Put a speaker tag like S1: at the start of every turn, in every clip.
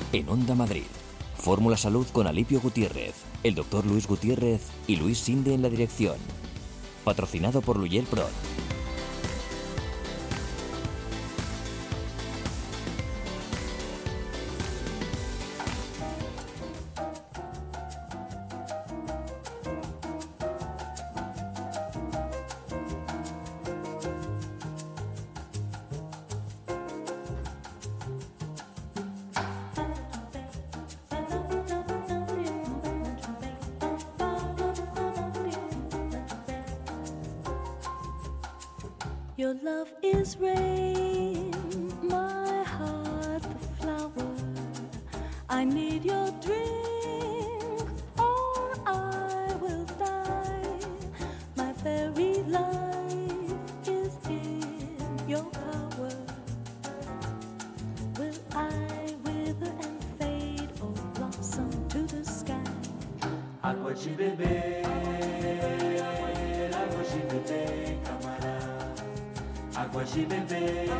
S1: En Onda Madrid, Fórmula Salud con Alipio Gutiérrez, el doctor Luis Gutiérrez y Luis Sinde en la dirección. Patrocinado por Luyel Pro.
S2: Your love is rain, my heart the flower. I need your drink or I will die. My very life is in your power. Will I wither and fade or blossom to the sky?
S3: Agua de beber, agua de beber, camarada. Agua de beber,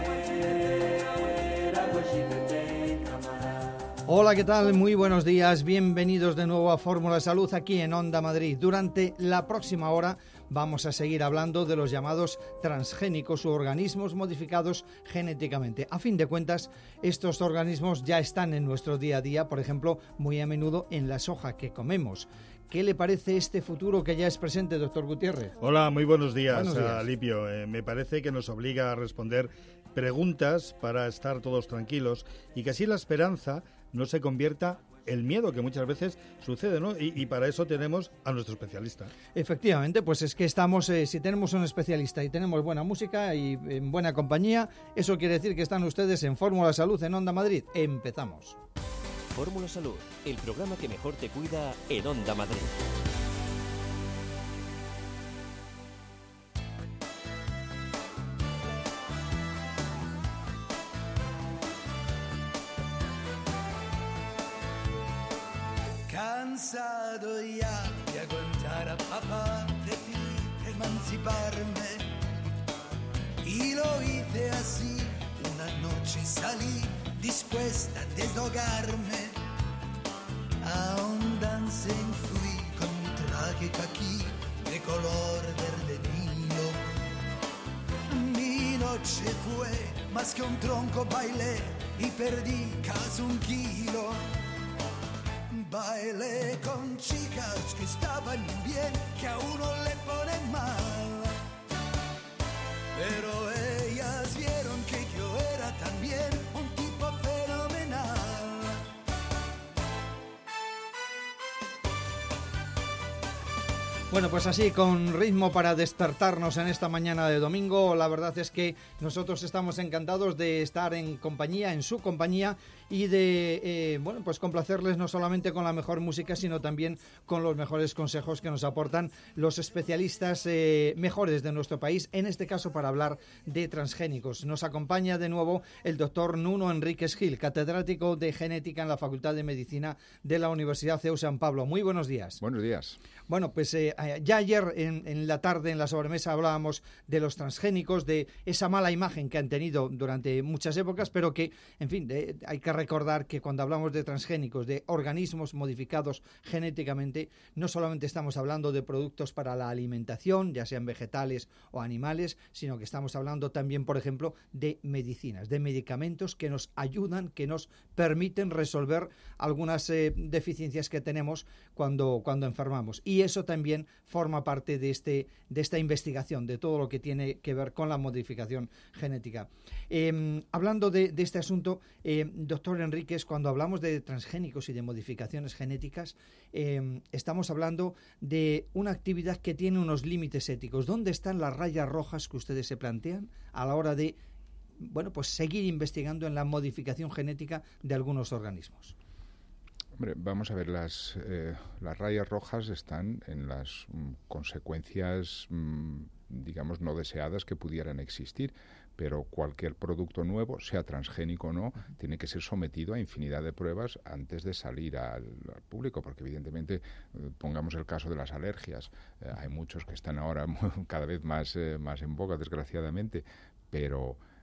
S3: agua de beber, camarada.
S4: Hola, ¿qué tal? Muy buenos días. Bienvenidos de nuevo a Fórmula Salud aquí en Onda Madrid. Durante la próxima hora vamos a seguir hablando de los llamados transgénicos u organismos modificados genéticamente. A fin de cuentas, estos organismos ya están en nuestro día a día, por ejemplo, muy a menudo en la soja que comemos. ¿Qué le parece este futuro que ya es presente, doctor Gutiérrez?
S5: Hola, muy buenos días,
S4: Buenos días.
S5: Alipio. Me parece que nos obliga a responder preguntas para estar todos tranquilos y que así la esperanza no se convierta en miedo, que muchas veces sucede, ¿no? Y para eso tenemos a nuestro especialista.
S4: Efectivamente, pues es que estamos, si tenemos un especialista y tenemos buena música y en buena compañía, eso quiere decir que están ustedes en Fórmula Salud en Onda Madrid. Empezamos.
S1: Fórmula Salud, el programa que mejor te cuida en Onda Madrid.
S6: Cansado ya de aguantar a papá, decidí emanciparme y lo hice así. Una noche salí dispuesta a deshogarme. A un dancing fui con mi traje caquí de color verde Nilo. Mi noche fue más que un tronco, bailé y perdí casi 1 kilo. Bailé con chicas que estaban bien, que a uno le pone mal. Pero ellas vieron que yo era también un tipo fenomenal.
S4: Bueno, pues así, con ritmo para despertarnos en esta mañana de domingo, la verdad es que nosotros estamos encantados de estar en compañía, en su compañía, y de, bueno, pues complacerles no solamente con la mejor música, sino también con los mejores consejos que nos aportan los especialistas mejores de nuestro país, en este caso para hablar de transgénicos. Nos acompaña de nuevo el doctor Nuno Enríquez Gil, catedrático de genética en la Facultad de Medicina de la Universidad CEU San Pablo. Muy buenos días.
S7: Buenos días.
S4: Bueno, pues ya ayer en la tarde, en la sobremesa, hablábamos de los transgénicos, de esa mala imagen que han tenido durante muchas épocas, pero que, en fin, hay que recordar que cuando hablamos de transgénicos, de organismos modificados genéticamente, no solamente estamos hablando de productos para la alimentación, ya sean vegetales o animales, sino que estamos hablando también, por ejemplo, de medicinas, de medicamentos que nos ayudan, que nos permiten resolver algunas deficiencias que tenemos cuando enfermamos. Y eso también forma parte de esta investigación, de todo lo que tiene que ver con la modificación genética. Hablando de este asunto, doctor Enríquez, cuando hablamos de transgénicos y de modificaciones genéticas, estamos hablando de una actividad que tiene unos límites éticos. ¿Dónde están las rayas rojas que ustedes se plantean a la hora de, bueno, pues seguir investigando en la modificación genética de algunos organismos?
S7: Hombre, vamos a ver, las rayas rojas están en las consecuencias, digamos, no deseadas que pudieran existir, pero cualquier producto nuevo, sea transgénico o no, tiene que ser sometido a infinidad de pruebas antes de salir al público, porque evidentemente, pongamos el caso de las alergias, hay muchos que están ahora cada vez más en boga, desgraciadamente, pero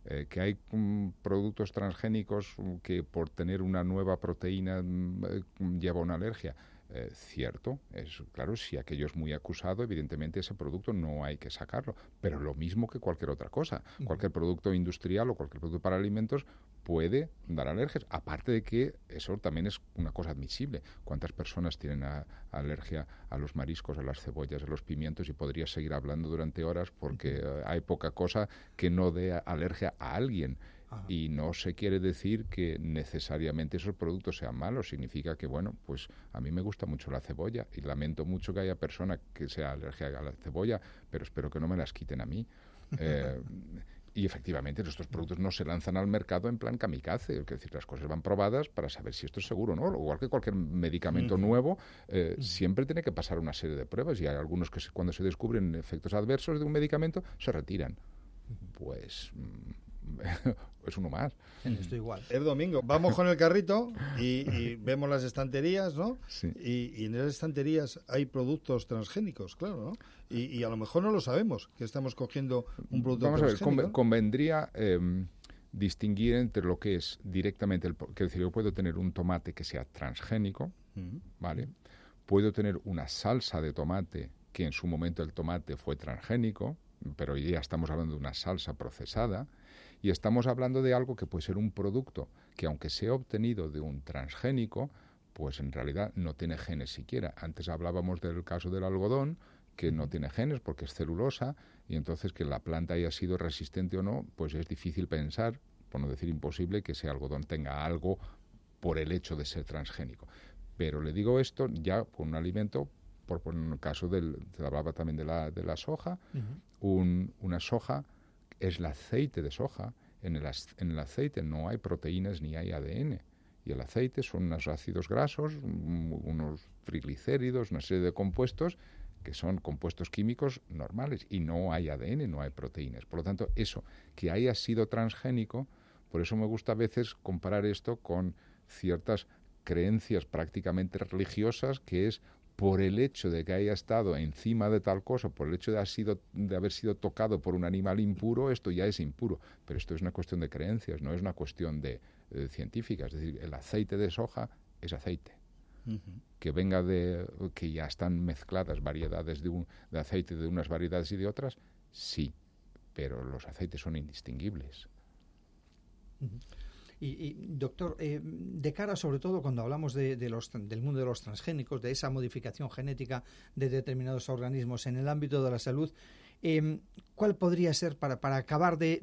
S7: Que hay productos transgénicos que por tener una nueva proteína lleva una alergia. Cierto, es claro, si aquello es muy acusado, evidentemente ese producto no hay que sacarlo, pero lo mismo que cualquier otra cosa, cualquier producto industrial o cualquier producto para alimentos puede dar alergias, aparte de que eso también es una cosa admisible. ¿Cuántas personas tienen alergia a los mariscos, a las cebollas, a los pimientos? Y podría seguir hablando durante horas porque hay poca cosa que no dé alergia a alguien. Y no se quiere decir que necesariamente esos productos sean malos. Significa que, bueno, pues a mí me gusta mucho la cebolla y lamento mucho que haya personas que sea alérgica a la cebolla, pero espero que no me las quiten a mí. Y efectivamente estos productos no se lanzan al mercado en plan kamikaze, es decir, las cosas van probadas para saber si esto es seguro o no. Igual que cualquier medicamento nuevo, siempre tiene que pasar una serie de pruebas, y hay algunos que cuando se descubren efectos adversos de un medicamento se retiran. Pues es uno más.
S4: Estoy igual.
S5: Es domingo. Vamos con el carrito y vemos las estanterías, ¿no?
S7: Sí.
S5: Y en esas estanterías hay productos transgénicos, claro, ¿no? Y a lo mejor no lo sabemos, que estamos cogiendo un producto
S7: Vamos a ver,
S5: transgénico.
S7: convendría distinguir entre lo que es directamente, que decir, yo puedo tener un tomate que sea transgénico, ¿vale? Puedo tener una salsa de tomate que en su momento el tomate fue transgénico, pero hoy día estamos hablando de una salsa procesada, y estamos hablando de algo que puede ser un producto que, aunque sea obtenido de un transgénico, pues en realidad no tiene genes siquiera. Antes hablábamos del caso del algodón, que no tiene genes porque es celulosa, y entonces que la planta haya sido resistente o no, pues es difícil pensar, por no decir imposible, que ese algodón tenga algo por el hecho de ser transgénico. Pero le digo esto ya con un alimento, por el caso se hablaba también de la soja, una soja es el aceite de soja. En el aceite no hay proteínas ni hay ADN. Y el aceite son unos ácidos grasos, unos triglicéridos, una serie de compuestos que son compuestos químicos normales. Y no hay ADN, no hay proteínas. Por lo tanto, eso, que haya sido transgénico, por eso me gusta a veces comparar esto con ciertas creencias prácticamente religiosas, que es por el hecho de que haya estado encima de tal cosa, por el hecho de haber sido tocado por un animal impuro, esto ya es impuro. Pero esto es una cuestión de creencias, no es una cuestión de científica. Es decir, el aceite de soja es aceite. Que venga que ya están mezcladas variedades de aceite de unas variedades y de otras, sí, pero los aceites son indistinguibles.
S4: Y doctor, de cara sobre todo cuando hablamos del mundo de los transgénicos, de esa modificación genética de determinados organismos en el ámbito de la salud, ¿cuál podría ser para acabar de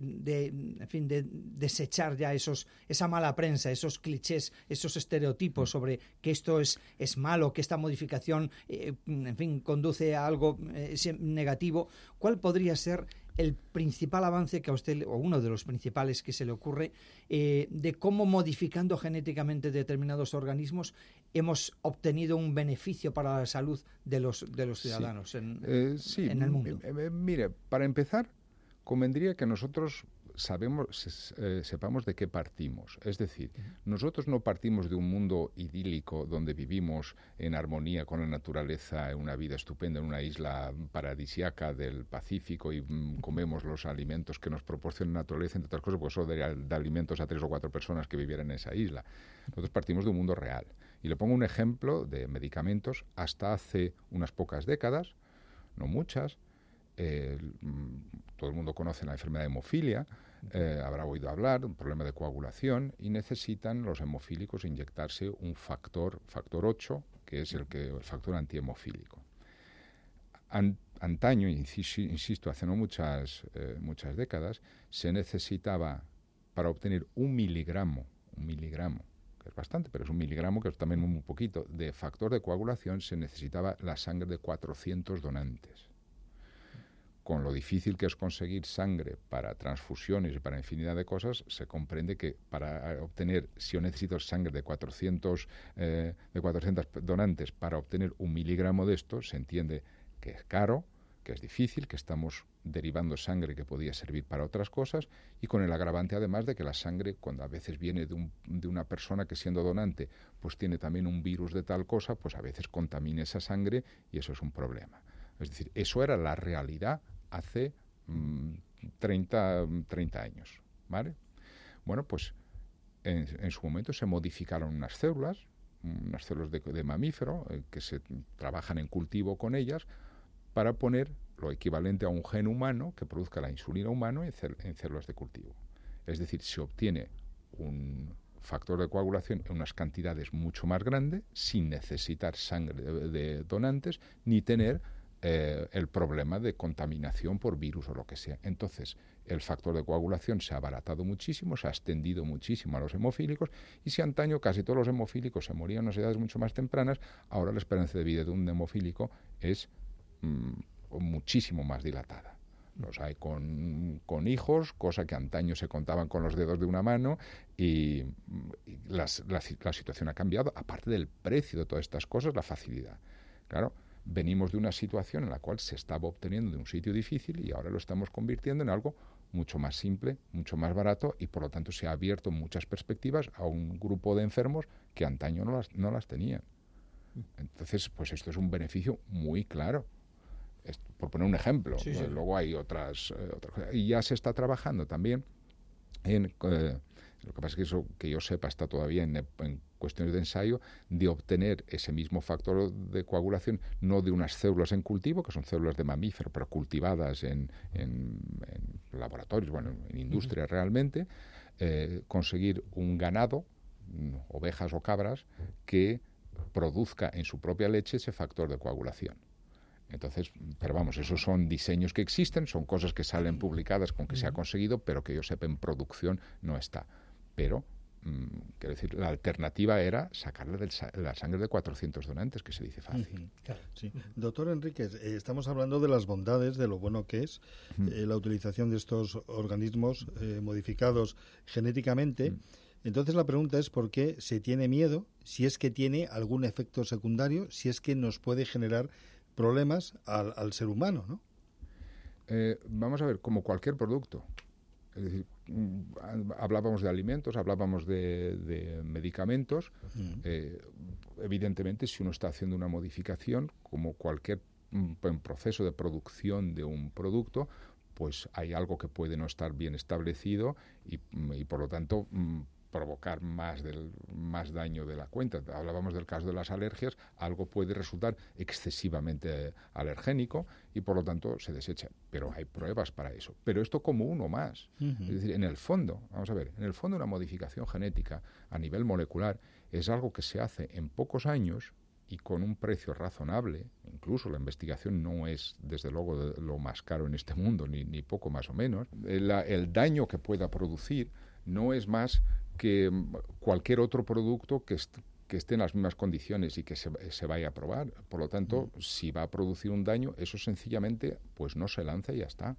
S4: desechar ya esa mala prensa, esos clichés, esos estereotipos sobre que esto es malo, que esta modificación conduce a algo negativo? ¿Cuál podría ser el principal avance que a usted, o uno de los principales que se le ocurre, de cómo modificando genéticamente determinados organismos hemos obtenido un beneficio para la salud de los ciudadanos en el mundo?
S7: Mire, para empezar, convendría que nosotros sepamos de qué partimos. Es decir, nosotros no partimos de un mundo idílico donde vivimos en armonía con la naturaleza, en una vida estupenda, en una isla paradisiaca del Pacífico, y comemos los alimentos que nos proporciona la naturaleza, entre otras cosas, pues solo de alimentos a 3 o 4 personas que vivieran en esa isla. Nosotros partimos de un mundo real. Y le pongo un ejemplo de medicamentos. Hasta hace unas pocas décadas, no muchas, todo el mundo conoce la enfermedad de hemofilia, habrá oído hablar, un problema de coagulación, y necesitan los hemofílicos inyectarse un factor 8, que es el factor antihemofílico. Antaño, insisto, hace no muchas décadas, se necesitaba, para obtener un miligramo, que es bastante, pero es un miligramo, que es también muy poquito, de factor de coagulación, se necesitaba la sangre de 400 donantes. Con lo difícil que es conseguir sangre para transfusiones y para infinidad de cosas, se comprende que para obtener, si yo necesito sangre de 400 donantes para obtener un miligramo de esto, se entiende que es caro, que es difícil, que estamos derivando sangre que podía servir para otras cosas, y con el agravante además de que la sangre, cuando a veces viene de una persona que, siendo donante, pues tiene también un virus de tal cosa, pues a veces contamina esa sangre, y eso es un problema. Es decir, eso era la realidad hace 30 años. ¿vale? Bueno, pues en su momento se modificaron unas células de mamífero que se trabajan en cultivo con ellas para poner lo equivalente a un gen humano que produzca la insulina humana en células de cultivo. Es decir, se obtiene un factor de coagulación en unas cantidades mucho más grandes sin necesitar sangre de donantes ni tener el problema de contaminación por virus o lo que sea. Entonces, el factor de coagulación se ha abaratado muchísimo, se ha extendido muchísimo a los hemofílicos, y si antaño casi todos los hemofílicos se morían a unas edades mucho más tempranas, ahora la esperanza de vida de un hemofílico es muchísimo más dilatada. Los hay con hijos, cosa que antaño se contaban con los dedos de una mano, y la situación ha cambiado, aparte del precio de todas estas cosas, la facilidad. Claro, venimos de una situación en la cual se estaba obteniendo de un sitio difícil y ahora lo estamos convirtiendo en algo mucho más simple, mucho más barato, y por lo tanto se ha abierto muchas perspectivas a un grupo de enfermos que antaño no las tenían. Entonces, pues esto es un beneficio muy claro. Por poner un ejemplo,
S4: Sí, sí.
S7: Luego hay otras cosas. Y ya se está trabajando también en... lo que pasa es que eso, que yo sepa, está todavía en cuestiones de ensayo, de obtener ese mismo factor de coagulación, no de unas células en cultivo, que son células de mamífero, pero cultivadas en laboratorios, bueno, en industria realmente, conseguir un ganado, ovejas o cabras, que produzca en su propia leche ese factor de coagulación. Entonces, pero vamos, esos son diseños que existen, son cosas que salen publicadas con que se ha conseguido, pero que yo sepa en producción no está. Pero, quiero decir, la alternativa era sacarle la sangre de 400 donantes, que se dice fácil.
S5: Claro, sí. Doctor Enríquez, estamos hablando de las bondades, de lo bueno que es la utilización de estos organismos modificados genéticamente. Entonces la pregunta es por qué se tiene miedo, si es que tiene algún efecto secundario, si es que nos puede generar problemas al ser humano, ¿no?
S7: Vamos a ver, como cualquier producto. Es decir, hablábamos de alimentos, hablábamos de medicamentos. Evidentemente, si uno está haciendo una modificación, como cualquier proceso de producción de un producto, pues hay algo que puede no estar bien establecido y por lo tanto provocar más daño de la cuenta. Hablábamos del caso de las alergias, algo puede resultar excesivamente alergénico y por lo tanto se desecha, pero hay pruebas para eso. Pero esto como uno más. Es decir, en el fondo, vamos a ver, en el fondo una modificación genética a nivel molecular es algo que se hace en pocos años y con un precio razonable. Incluso la investigación no es, desde luego, lo más caro en este mundo, ni poco más o menos. El daño que pueda producir no es más que cualquier otro producto que esté en las mismas condiciones y que se vaya a probar. Por lo tanto, si va a producir un daño, eso sencillamente pues no se lanza y ya está.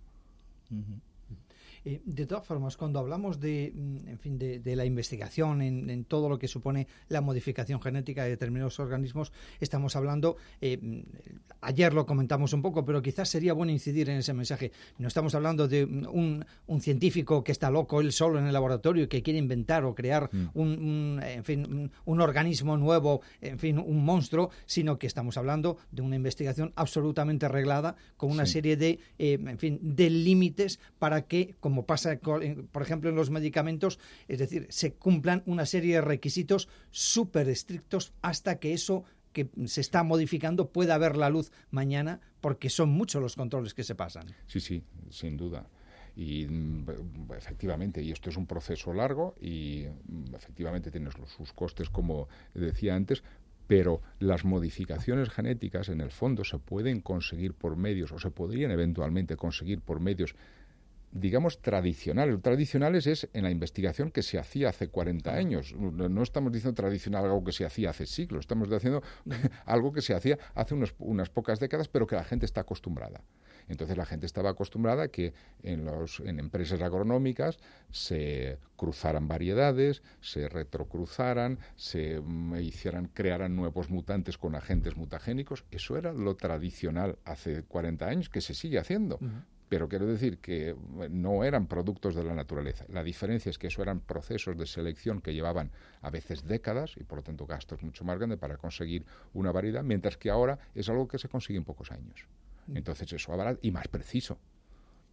S4: De todas formas, cuando hablamos de la investigación en todo lo que supone la modificación genética de determinados organismos, estamos hablando, ayer lo comentamos un poco, pero quizás sería bueno incidir en ese mensaje. No estamos hablando de un científico que está loco él solo en el laboratorio y que quiere inventar o crear un organismo nuevo, un monstruo, sino que estamos hablando de una investigación absolutamente arreglada con una serie de límites para que, como pasa, por ejemplo, en los medicamentos, es decir, se cumplan una serie de requisitos súper estrictos hasta que eso que se está modificando pueda ver la luz mañana, porque son muchos los controles que se pasan.
S7: Sí, sin duda. Y efectivamente, y esto es un proceso largo y efectivamente tiene sus costes, como decía antes, pero las modificaciones genéticas en el fondo se pueden conseguir por medios, o se podrían eventualmente conseguir por medios, digamos, tradicionales. Tradicionales es en la investigación que se hacía hace 40 años. No estamos diciendo tradicional algo que se hacía hace siglos, estamos diciendo algo que se hacía hace unas pocas décadas, pero que la gente está acostumbrada. Entonces la gente estaba acostumbrada a que en empresas agronómicas se cruzaran variedades, se retrocruzaran, crearan nuevos mutantes con agentes mutagénicos. Eso era lo tradicional hace 40 años, que se sigue haciendo. Pero quiero decir que no eran productos de la naturaleza. La diferencia es que eso eran procesos de selección que llevaban a veces décadas y por lo tanto gastos mucho más grandes para conseguir una variedad, mientras que ahora es algo que se consigue en pocos años. Entonces eso habrá, y más preciso.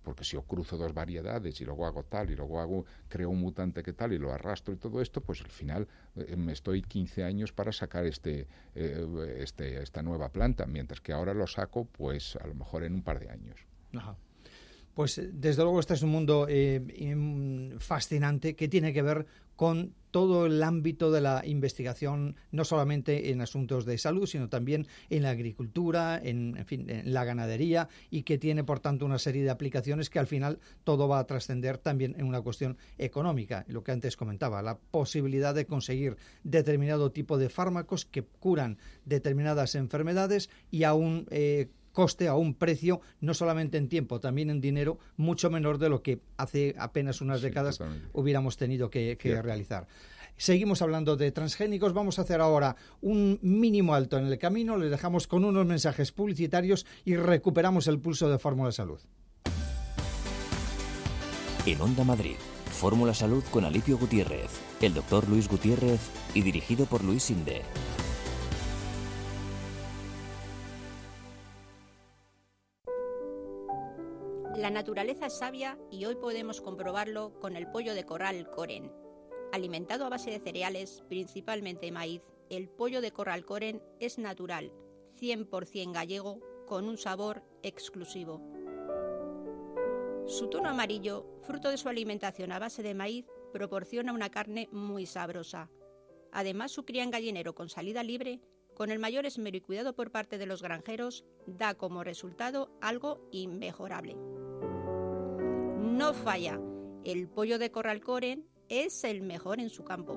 S7: porque si yo cruzo dos variedades y luego hago tal y luego creo un mutante que tal y lo arrastro y todo esto, pues al final me estoy 15 años para sacar esta nueva planta, mientras que ahora lo saco pues a lo mejor en un par de años.
S4: Ajá. Pues desde luego este es un mundo fascinante que tiene que ver con todo el ámbito de la investigación, no solamente en asuntos de salud, sino también en la agricultura, en la ganadería, y que tiene, por tanto, una serie de aplicaciones que al final todo va a trascender también en una cuestión económica. Lo que antes comentaba, la posibilidad de conseguir determinado tipo de fármacos que curan determinadas enfermedades y aún coste, a un precio, no solamente en tiempo, también en dinero, mucho menor de lo que hace apenas unas décadas
S7: totalmente
S4: hubiéramos tenido que realizar. Seguimos hablando de transgénicos. Vamos a hacer ahora un mínimo alto en el camino. Les dejamos con unos mensajes publicitarios y recuperamos el pulso de Fórmula Salud.
S1: En Onda Madrid, Fórmula Salud con Alipio Gutiérrez, el doctor Luis Gutiérrez y dirigido por Luis Sinde.
S8: La naturaleza es sabia y hoy podemos comprobarlo con el pollo de corral Coren. Alimentado a base de cereales, principalmente maíz, el pollo de corral Coren es natural, 100% gallego, con un sabor exclusivo. Su tono amarillo, fruto de su alimentación a base de maíz, proporciona una carne muy sabrosa. Además, su cría en gallinero con salida libre, con el mayor esmero y cuidado por parte de los granjeros, da como resultado algo inmejorable. No falla, el pollo de corral Coren es el mejor en su campo.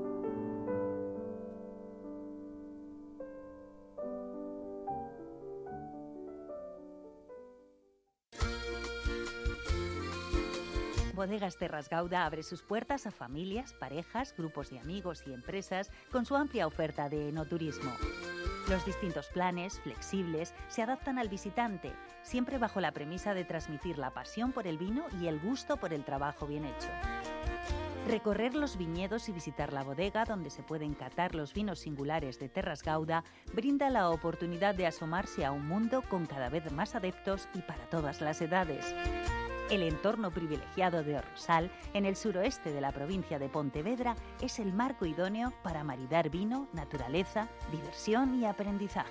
S9: Bodegas Terras Gauda abre sus puertas a familias, parejas, grupos de amigos y empresas con su amplia oferta de enoturismo. Los distintos planes, flexibles, se adaptan al visitante, siempre bajo la premisa de transmitir la pasión por el vino y el gusto por el trabajo bien hecho. Recorrer los viñedos y visitar la bodega donde se pueden catar los vinos singulares de Terras Gauda brinda la oportunidad de asomarse a un mundo con cada vez más adeptos y para todas las edades. El entorno privilegiado de Orrosal, en el suroeste de la provincia de Pontevedra, es el marco idóneo para maridar vino, naturaleza, diversión y aprendizaje.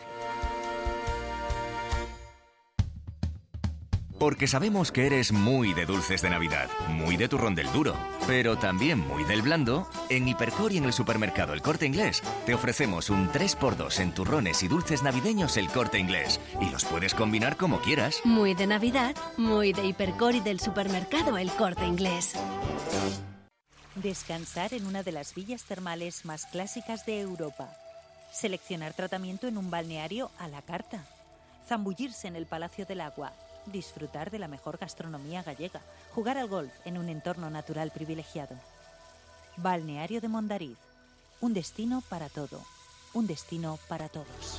S10: Porque sabemos que eres muy de dulces de Navidad, muy de turrón del duro, pero también muy del blando, en Hipercor y en el supermercado El Corte Inglés te ofrecemos un 3x2 en turrones y dulces navideños El Corte Inglés, y los puedes combinar como quieras.
S11: Muy de Navidad, muy de Hipercor y del supermercado El Corte Inglés.
S9: Descansar en una de las villas termales más clásicas de Europa. Seleccionar tratamiento en un balneario a la carta. Zambullirse en el Palacio del Agua. Disfrutar de la mejor gastronomía gallega, jugar al golf en un entorno natural privilegiado. Balneario de Mondariz, un destino para todo, un destino para todos.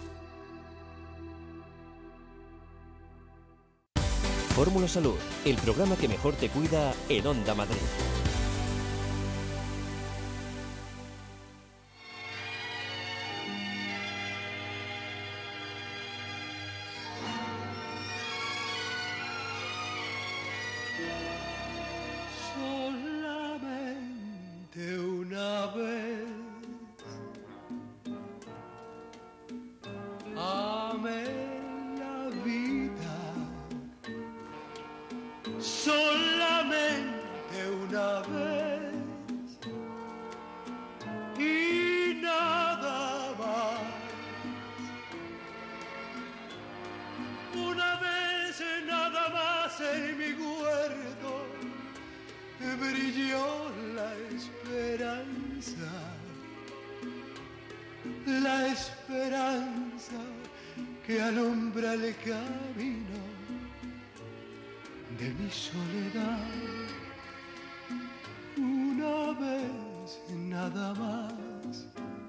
S1: Fórmula Salud, el programa que mejor te cuida en Onda Madrid.
S6: Solamente una vez amé la vida, solamente una vez y nada más. Una vez nada más en mi huerto brilló la esperanza que alumbra el camino de mi soledad. Una vez nada más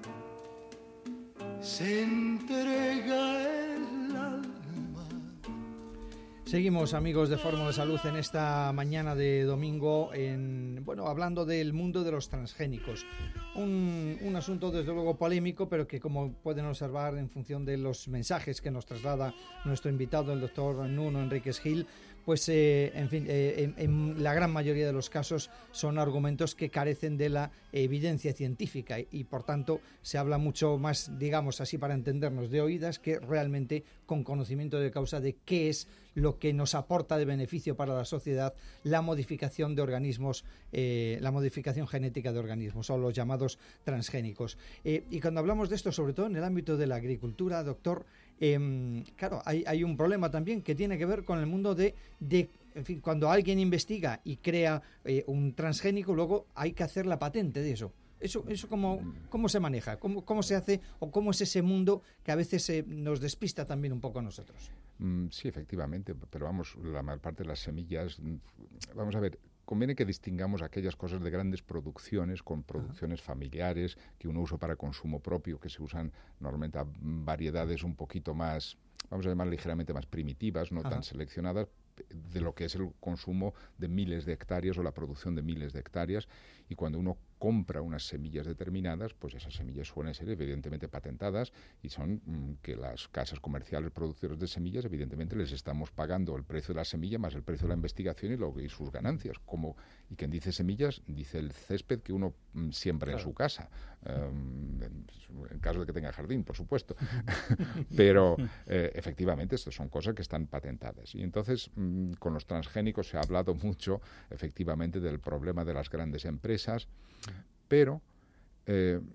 S6: se entrega el alma.
S4: Seguimos, amigos de Fórmula Salud, en esta mañana de domingo, hablando del mundo de los transgénicos. un asunto desde luego polémico, pero que, como pueden observar en función de los mensajes que nos traslada nuestro invitado, el doctor Nuno Enríquez Gil, pues en fin, en la gran mayoría de los casos son argumentos que carecen de la evidencia científica y por tanto se habla mucho más, digamos así para entendernos, de oídas que realmente con conocimiento de causa de qué es lo que nos aporta de beneficio para la sociedad la modificación de organismos, la modificación genética de organismos o los llamados transgénicos. Y cuando hablamos de esto, sobre todo en el ámbito de la agricultura, doctor, claro, hay un problema también que tiene que ver con el mundo de en fin, cuando alguien investiga y crea un transgénico, luego hay que hacer la patente de eso. ¿Eso cómo se maneja? ¿Cómo se hace? ¿O cómo es ese mundo que a veces nos despista también un poco a nosotros?
S7: Sí, efectivamente, pero vamos, la mayor parte de las semillas, vamos a ver, conviene que distingamos aquellas cosas de grandes producciones con producciones familiares que uno usa para consumo propio, que se usan normalmente a variedades un poquito más, vamos a llamar ligeramente más primitivas, no tan seleccionadas, de lo que es el consumo de miles de hectáreas o la producción de miles de hectáreas. Y cuando uno compra unas semillas determinadas, pues esas semillas suelen ser evidentemente patentadas y son que las casas comerciales producedoras de semillas evidentemente les estamos pagando el precio de la semilla más el precio de la investigación y sus ganancias. Y quien dice semillas dice el césped que uno siembra en su casa, en caso de que tenga jardín, por supuesto. Pero efectivamente estas son cosas que están patentadas. Y entonces con los transgénicos se ha hablado mucho efectivamente del problema de las grandes empresas, pero el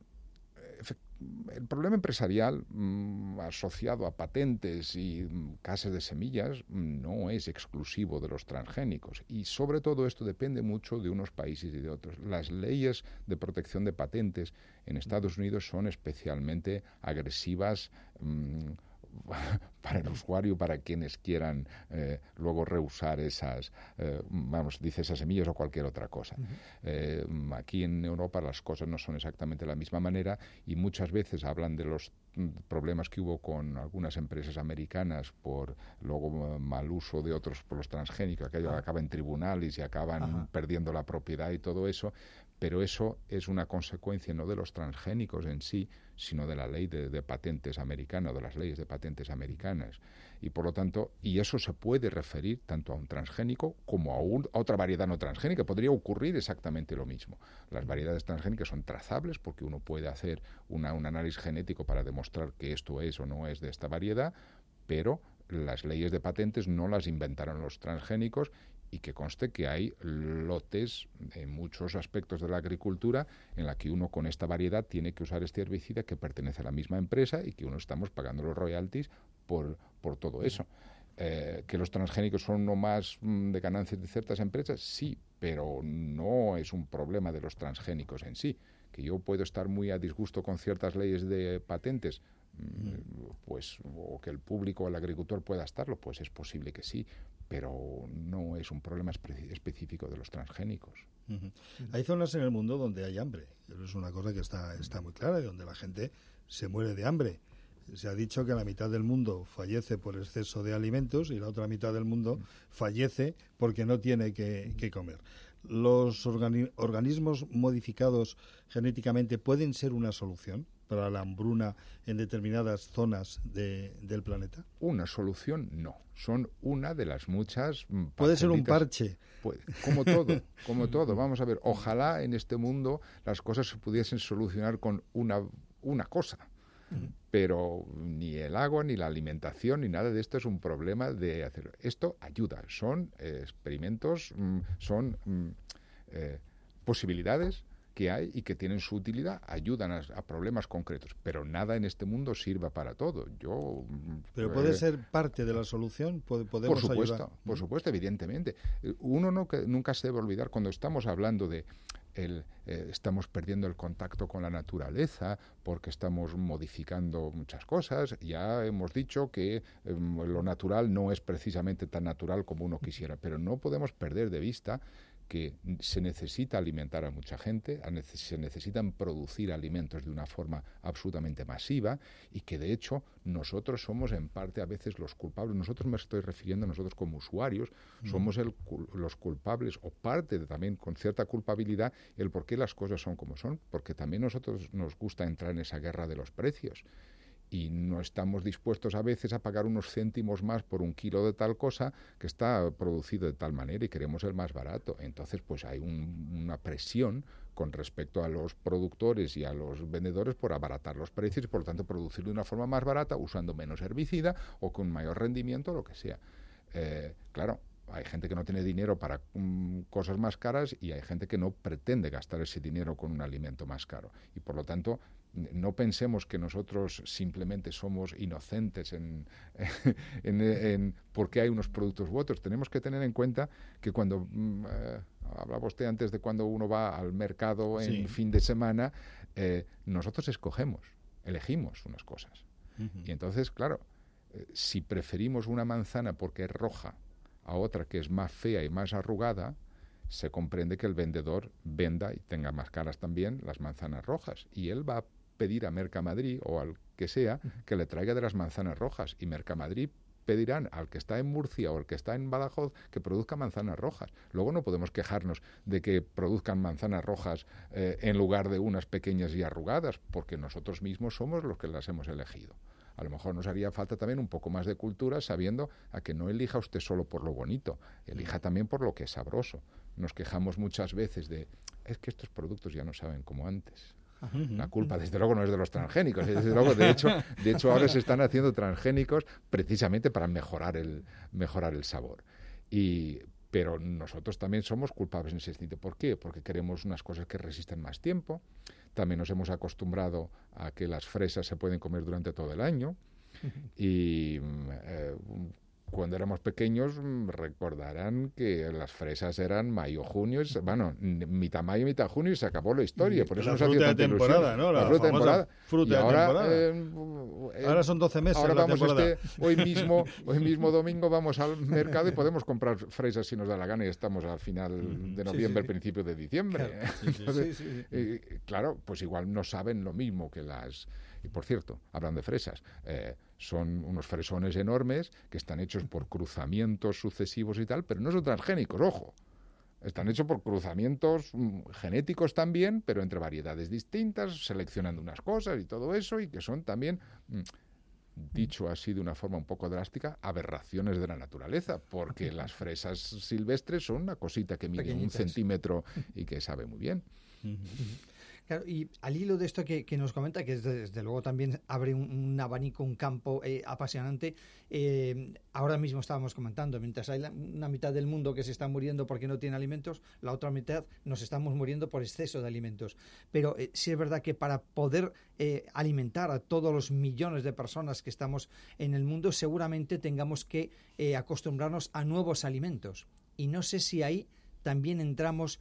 S7: problema empresarial asociado a patentes y casas de semillas no es exclusivo de los transgénicos y sobre todo esto depende mucho de unos países y de otros. Las leyes de protección de patentes en Estados Unidos son especialmente agresivas para el usuario, para quienes quieran luego rehusar esas semillas o cualquier otra cosa. Aquí en Europa las cosas no son exactamente de la misma manera y muchas veces hablan de los problemas que hubo con algunas empresas americanas por luego mal uso de otros por los transgénicos, que acaba en tribunales y acaban perdiendo la propiedad y todo eso, pero eso es una consecuencia no de los transgénicos en sí, sino de la ley de patentes americana, o de las leyes de patentes americanas. Y por lo tanto, y eso se puede referir tanto a un transgénico como a otra variedad no transgénica. Podría ocurrir exactamente lo mismo. Las variedades transgénicas son trazables porque uno puede hacer un análisis genético para demostrar que esto es o no es de esta variedad, pero las leyes de patentes no las inventaron los transgénicos y que conste que hay lotes en muchos aspectos de la agricultura en la que uno con esta variedad tiene que usar este herbicida que pertenece a la misma empresa y que uno estamos pagando los royalties por todo eso. ¿Que los transgénicos son uno más de ganancias de ciertas empresas? Sí, pero no es un problema de los transgénicos en sí. Que yo puedo estar muy a disgusto con ciertas leyes de patentes, pues, o que el público o el agricultor pueda estarlo, pues es posible que sí, pero no es un problema específico de los transgénicos.
S5: Hay zonas en el mundo donde hay hambre. Es una cosa que está muy clara, y donde la gente se muere de hambre. Se ha dicho que la mitad del mundo fallece por exceso de alimentos y la otra mitad del mundo fallece porque no tiene que comer. ¿Los organismos modificados genéticamente pueden ser una solución para la hambruna en determinadas zonas del planeta?
S7: Una solución no. Son una de las muchas...
S5: Puede ser un parche.
S7: Como todo. Vamos a ver, ojalá en este mundo las cosas se pudiesen solucionar con una cosa. Pero ni el agua, ni la alimentación, ni nada de esto es un problema de hacer. Esto ayuda. Son experimentos, son posibilidades que hay y que tienen su utilidad, ayudan a problemas concretos, pero nada en este mundo sirva para todo.
S5: Pero puede ser parte de la solución, podemos ayudar.
S7: Por supuesto, evidentemente. Uno nunca se debe olvidar cuando estamos hablando de estamos perdiendo el contacto con la naturaleza porque estamos modificando muchas cosas. Ya hemos dicho que lo natural no es precisamente tan natural como uno quisiera, pero no podemos perder de vista que se necesita alimentar a mucha gente, se necesitan producir alimentos de una forma absolutamente masiva y que de hecho nosotros somos en parte a veces los culpables. Nosotros, me estoy refiriendo a nosotros como usuarios, somos los culpables o parte también con cierta culpabilidad el por qué las cosas son como son, porque también nosotros nos gusta entrar en esa guerra de los precios. Y no estamos dispuestos a veces a pagar unos céntimos más por un kilo de tal cosa que está producido de tal manera y queremos el más barato. Entonces, pues hay una presión con respecto a los productores y a los vendedores por abaratar los precios y, por lo tanto, producir de una forma más barata, usando menos herbicida o con mayor rendimiento, lo que sea. Claro, hay gente que no tiene dinero para cosas más caras y hay gente que no pretende gastar ese dinero con un alimento más caro. Y, por lo tanto, no pensemos que nosotros simplemente somos inocentes en por qué hay unos productos u otros. Tenemos que tener en cuenta que cuando hablaba usted antes de cuando uno va al mercado en fin de semana, nosotros elegimos unas cosas. Y entonces, claro, si preferimos una manzana porque es roja a otra que es más fea y más arrugada, se comprende que el vendedor venda y tenga más caras también las manzanas rojas. Y él va a pedir a Mercamadrid o al que sea que le traiga de las manzanas rojas. Y Mercamadrid pedirán al que está en Murcia o al que está en Badajoz que produzca manzanas rojas. Luego no podemos quejarnos de que produzcan manzanas rojas en lugar de unas pequeñas y arrugadas, porque nosotros mismos somos los que las hemos elegido. A lo mejor nos haría falta también un poco más de cultura, sabiendo a que no elija usted solo por lo bonito, elija también por lo que es sabroso. Nos quejamos muchas veces es que estos productos ya no saben como antes. La culpa, desde luego, no es de los transgénicos. Desde luego, de hecho, ahora se están haciendo transgénicos precisamente para mejorar el sabor. Pero nosotros también somos culpables en ese sentido. ¿Por qué? Porque queremos unas cosas que resisten más tiempo. También nos hemos acostumbrado a que las fresas se pueden comer durante todo el año. Y cuando éramos pequeños recordarán que las fresas eran mayo, junio, mitad mayo, mitad junio y se acabó la historia. Por eso
S5: la
S7: nos hacía
S5: fruta de
S7: tanta
S5: temporada,
S7: ilusión.
S5: ¿no?
S7: La fruta de temporada.
S5: Fruta
S7: y
S5: de
S7: ahora,
S5: temporada. Ahora son 12 meses
S7: ahora
S5: la
S7: vamos
S5: temporada.
S7: hoy mismo domingo vamos al mercado y podemos comprar fresas si nos da la gana y estamos al final de noviembre, principio de diciembre.
S4: Claro.
S7: Entonces, claro, pues igual no saben lo mismo que las... Y por cierto, hablan de fresas, son unos fresones enormes que están hechos por cruzamientos sucesivos y tal, pero no son transgénicos, ojo. Están hechos por cruzamientos genéticos también, pero entre variedades distintas, seleccionando unas cosas y todo eso, y que son también, dicho así de una forma un poco drástica, aberraciones de la naturaleza, porque las fresas silvestres son una cosita que mide 1 centímetro y que sabe muy bien.
S4: Claro, y al hilo de esto que nos comenta, que desde luego también abre un abanico, un campo apasionante, ahora mismo estábamos comentando, mientras hay una mitad del mundo que se está muriendo porque no tiene alimentos, la otra mitad nos estamos muriendo por exceso de alimentos. Pero sí es verdad que para poder alimentar a todos los millones de personas que estamos en el mundo, seguramente tengamos que acostumbrarnos a nuevos alimentos. Y no sé si ahí también entramos...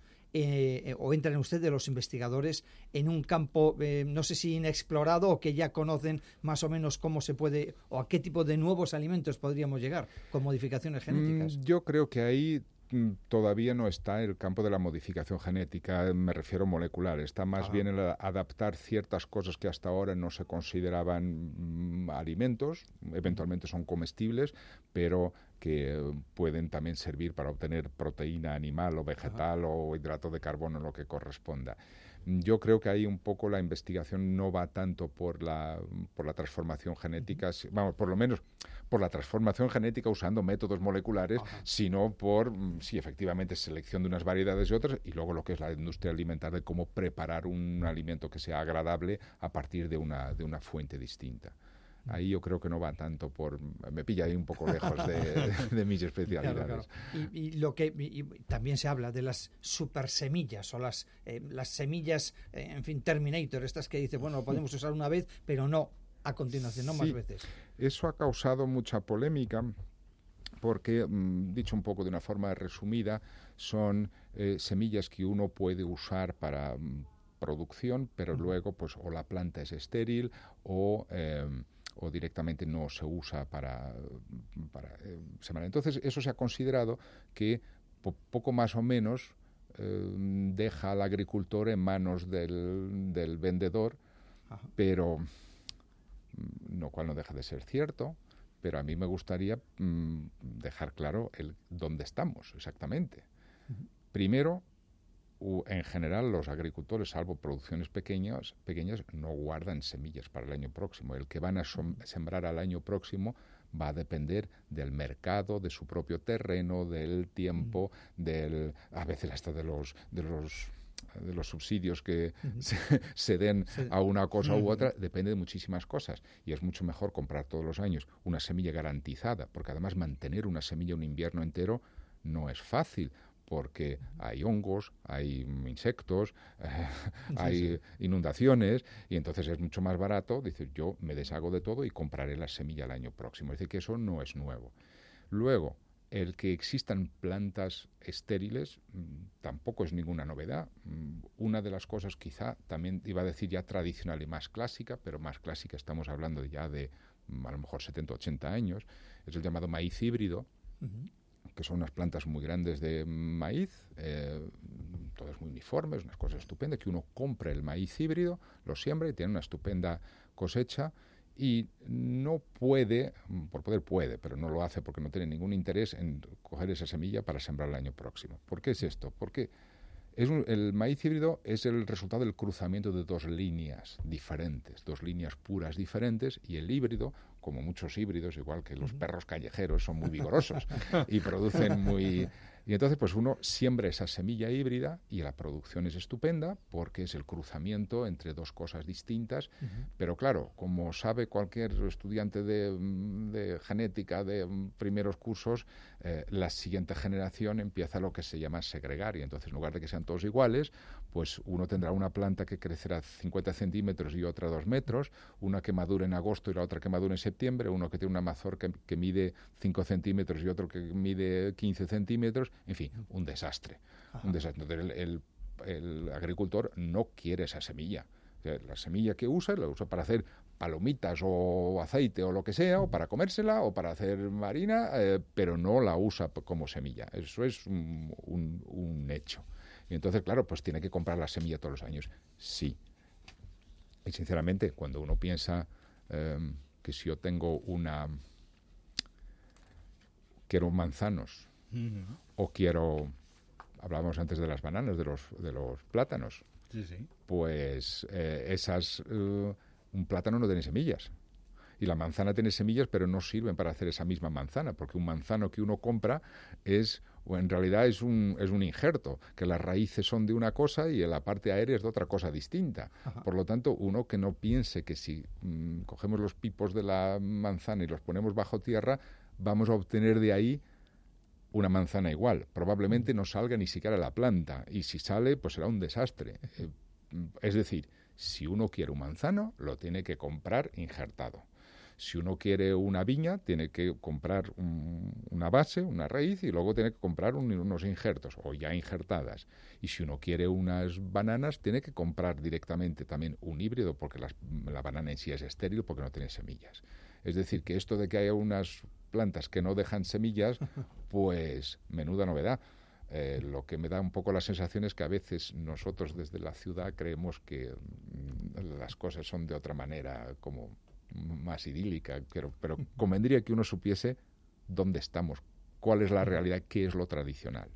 S4: o entran ustedes, los investigadores, en un campo, no sé si inexplorado o que ya conocen más o menos cómo se puede o a qué tipo de nuevos alimentos podríamos llegar con modificaciones genéticas.
S7: Yo creo que ahí todavía no está el campo de la modificación genética, me refiero molecular, está más bien en adaptar ciertas cosas que hasta ahora no se consideraban alimentos, eventualmente son comestibles, pero que pueden también servir para obtener proteína animal o vegetal o hidrato de carbono, lo que corresponda. Yo creo que ahí un poco la investigación no va tanto por la transformación genética, por lo menos por la transformación genética usando métodos moleculares, sino por, sí, efectivamente, selección de unas variedades y otras, y luego lo que es la industria alimentaria de cómo preparar un alimento que sea agradable a partir de una fuente distinta. Ahí yo creo que no va tanto por... Me pilla ahí un poco lejos de mis especialidades.
S4: Claro. Y también se habla de las super semillas o las semillas, en fin, Terminator, estas que dice, bueno, podemos usar una vez, pero no a continuación, no más veces.
S7: Eso ha causado mucha polémica porque, dicho un poco de una forma resumida, son semillas que uno puede usar para producción, pero luego pues o la planta es estéril o directamente no se usa para sembrar. Entonces, eso se ha considerado que poco más o menos deja al agricultor en manos del vendedor, pero lo cual no deja de ser cierto, pero a mí me gustaría dejar claro dónde estamos exactamente. Primero, en general, los agricultores, salvo producciones pequeñas, no guardan semillas para el año próximo. El que van a sembrar al año próximo va a depender del mercado, de su propio terreno, del tiempo, a veces hasta de los subsidios que se den a una cosa u otra, depende de muchísimas cosas. Y es mucho mejor comprar todos los años una semilla garantizada, porque además mantener una semilla un invierno entero no es fácil, porque hay hongos, hay insectos, hay inundaciones, y entonces es mucho más barato decir, yo me deshago de todo y compraré la semilla el año próximo. Es decir, que eso no es nuevo. Luego, el que existan plantas estériles tampoco es ninguna novedad. Una de las cosas quizá, también iba a decir ya tradicional y más clásica, pero más clásica estamos hablando ya de a lo mejor 70, 80 años, es el llamado maíz híbrido, que son unas plantas muy grandes de maíz, todas muy uniformes, unas cosas estupendas, que uno compra el maíz híbrido, lo siembra y tiene una estupenda cosecha, y no puede, por poder puede, pero no lo hace porque no tiene ningún interés en coger esa semilla para sembrar el año próximo. ¿Por qué es esto? Porque el maíz híbrido es el resultado del cruzamiento de dos líneas diferentes, dos líneas puras diferentes, y el híbrido, como muchos híbridos, igual que los perros callejeros, son muy vigorosos y producen muy... Y entonces pues uno siembra esa semilla híbrida y la producción es estupenda porque es el cruzamiento entre dos cosas distintas, pero claro, como sabe cualquier estudiante de genética de primeros cursos, la siguiente generación empieza lo que se llama segregar, y entonces en lugar de que sean todos iguales, pues uno tendrá una planta que crecerá 50 centímetros y otra 2 metros, una que madure en agosto y la otra que madure en septiembre, uno que tiene una mazorca que mide 5 centímetros y otro que mide 15 centímetros, en fin, un desastre. Un desastre. Entonces el agricultor no quiere esa semilla. O sea, la semilla que usa, la usa para hacer palomitas o aceite o lo que sea, o para comérsela o para hacer harina, pero no la usa como semilla. Eso es un hecho. Y entonces, claro, pues tiene que comprar la semilla todos los años. Sí. Y sinceramente, cuando uno piensa que si yo tengo quiero manzanos, o hablábamos antes de las bananas, de los plátanos, pues un plátano no tiene semillas, y la manzana tiene semillas, pero no sirven para hacer esa misma manzana, porque un manzano que uno compra en realidad es un injerto, que las raíces son de una cosa y la parte aérea es de otra cosa distinta. Por lo tanto, uno que no piense que si cogemos los pipos de la manzana y los ponemos bajo tierra, vamos a obtener de ahí una manzana igual. Probablemente no salga ni siquiera la planta, y si sale, pues será un desastre. Es decir, si uno quiere un manzano, lo tiene que comprar injertado. Si uno quiere una viña, tiene que comprar una base, una raíz, y luego tiene que comprar unos injertos, o ya injertadas. Y si uno quiere unas bananas, tiene que comprar directamente también un híbrido, porque la banana en sí es estéril porque no tiene semillas. Es decir, que esto de que haya unas plantas que no dejan semillas, pues menuda novedad. Lo que me da un poco la sensación es que a veces nosotros desde la ciudad creemos que las cosas son de otra manera, como más idílica, pero convendría que uno supiese dónde estamos, cuál es la realidad, qué es lo tradicional.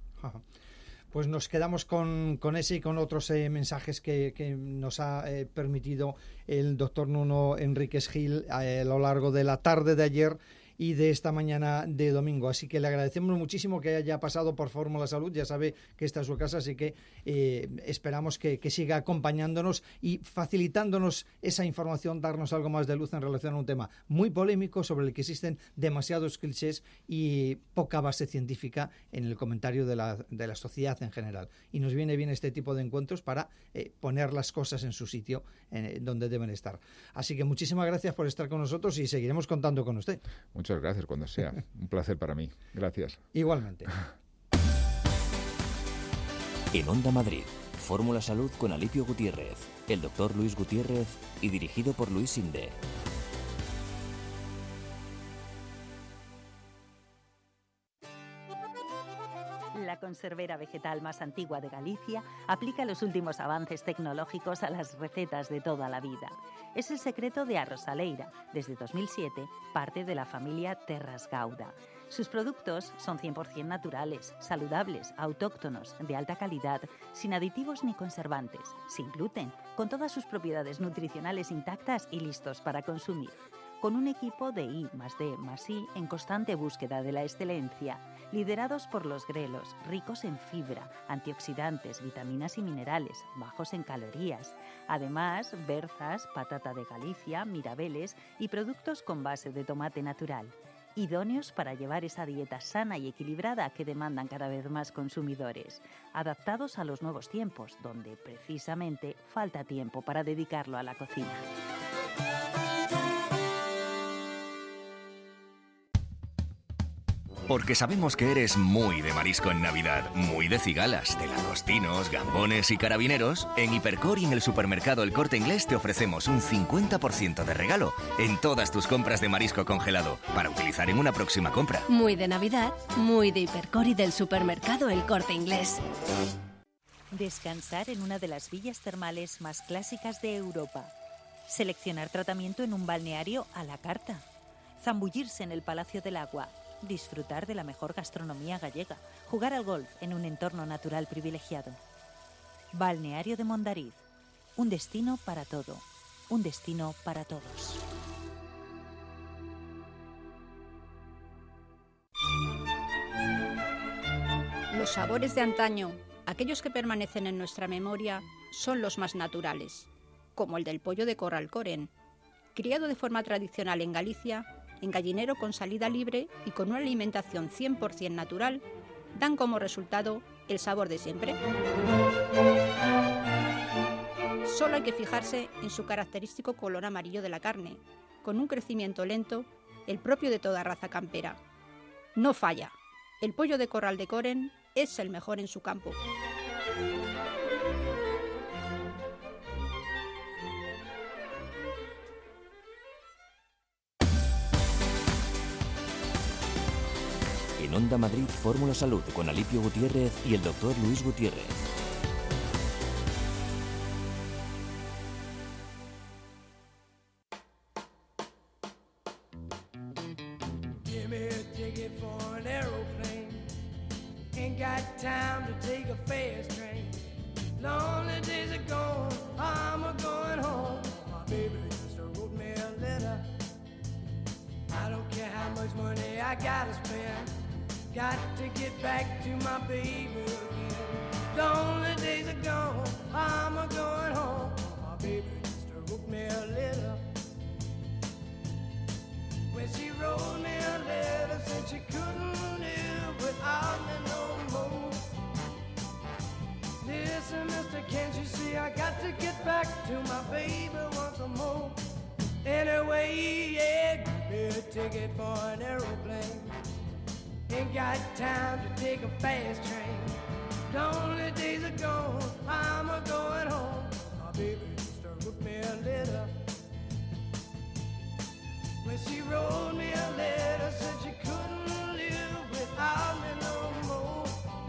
S4: Pues nos quedamos con ese y con otros mensajes que nos ha permitido el doctor Nuno Enríquez Gil a lo largo de la tarde de ayer y de esta mañana de domingo. Así que le agradecemos muchísimo que haya pasado por Fórmula Salud. Ya sabe que esta es su casa, así que esperamos que siga acompañándonos y facilitándonos esa información, darnos algo más de luz en relación a un tema muy polémico sobre el que existen demasiados clichés y poca base científica en el comentario de la sociedad en general. Y nos viene bien este tipo de encuentros para poner las cosas en su sitio, donde deben estar. Así que muchísimas gracias por estar con nosotros y seguiremos contando con usted.
S7: Muchas gracias, cuando sea. Un placer para mí. Gracias.
S4: Igualmente.
S1: En Onda Madrid, Fórmula Salud con Alipio Gutiérrez, el doctor Luis Gutiérrez y dirigido por Luis Sinde.
S9: La conservera vegetal más antigua de Galicia aplica los últimos avances tecnológicos a las recetas de toda la vida. Es el secreto de Arrosaleira, desde 2007, parte de la familia Terras Gauda. Sus productos son 100% naturales, saludables, autóctonos, de alta calidad, sin aditivos ni conservantes, sin gluten, con todas sus propiedades nutricionales intactas y listos para consumir. Con un equipo de I+D+I en constante búsqueda de la excelencia, liderados por los grelos, ricos en fibra, antioxidantes, vitaminas y minerales, bajos en calorías. Además, berzas, patata de Galicia, mirabeles y productos con base de tomate natural. Idóneos para llevar esa dieta sana y equilibrada que demandan cada vez más consumidores, adaptados a los nuevos tiempos, donde precisamente falta tiempo para dedicarlo a la cocina.
S10: Porque sabemos que eres muy de marisco en Navidad, muy de cigalas, de langostinos, gambones y carabineros, en Hipercor y en el supermercado El Corte Inglés te ofrecemos un 50% de regalo en todas tus compras de marisco congelado, para utilizar en una próxima compra.
S11: Muy de Navidad, muy de Hipercor y del supermercado El Corte Inglés.
S9: Descansar en una de las villas termales más clásicas de Europa. Seleccionar tratamiento en un balneario a la carta. Zambullirse en el Palacio del Agua. Disfrutar de la mejor gastronomía gallega, jugar al golf en un entorno natural privilegiado. Balneario de Mondariz, un destino para todo, un destino para todos.
S8: Los sabores de antaño, aquellos que permanecen en nuestra memoria, son los más naturales, como el del pollo de corral Coren, criado de forma tradicional en Galicia, en gallinero con salida libre y con una alimentación 100% natural, dan como resultado el sabor de siempre. Solo hay que fijarse en su característico color amarillo de la carne, con un crecimiento lento, el propio de toda raza campera. No falla, el pollo de corral de Coren es el mejor en su campo.
S1: En Onda Madrid, Fórmula Salud con Alipio Gutiérrez y el doctor Luis Gutiérrez.
S6: Give me a ticket for an aeroplane. Ain't got time to take a fast train. Lonely days are gone, I'm a-going home. My baby just wrote me a letter. I don't care how much money I gotta spend. Got to get back to my baby again. Lonely days are gone, I'm a-going home. My baby just wrote me a letter. When she wrote me a letter, said she couldn't live without me no more. Listen, mister, can't you see I got to get back to my baby once more. Anyway, yeah, give me a ticket for an aeroplane. Ain't got time to take a fast train. Lonely days are gone, I'm a-going home. My baby just wrote me a letter. When she wrote me a letter, said she couldn't live without me no more.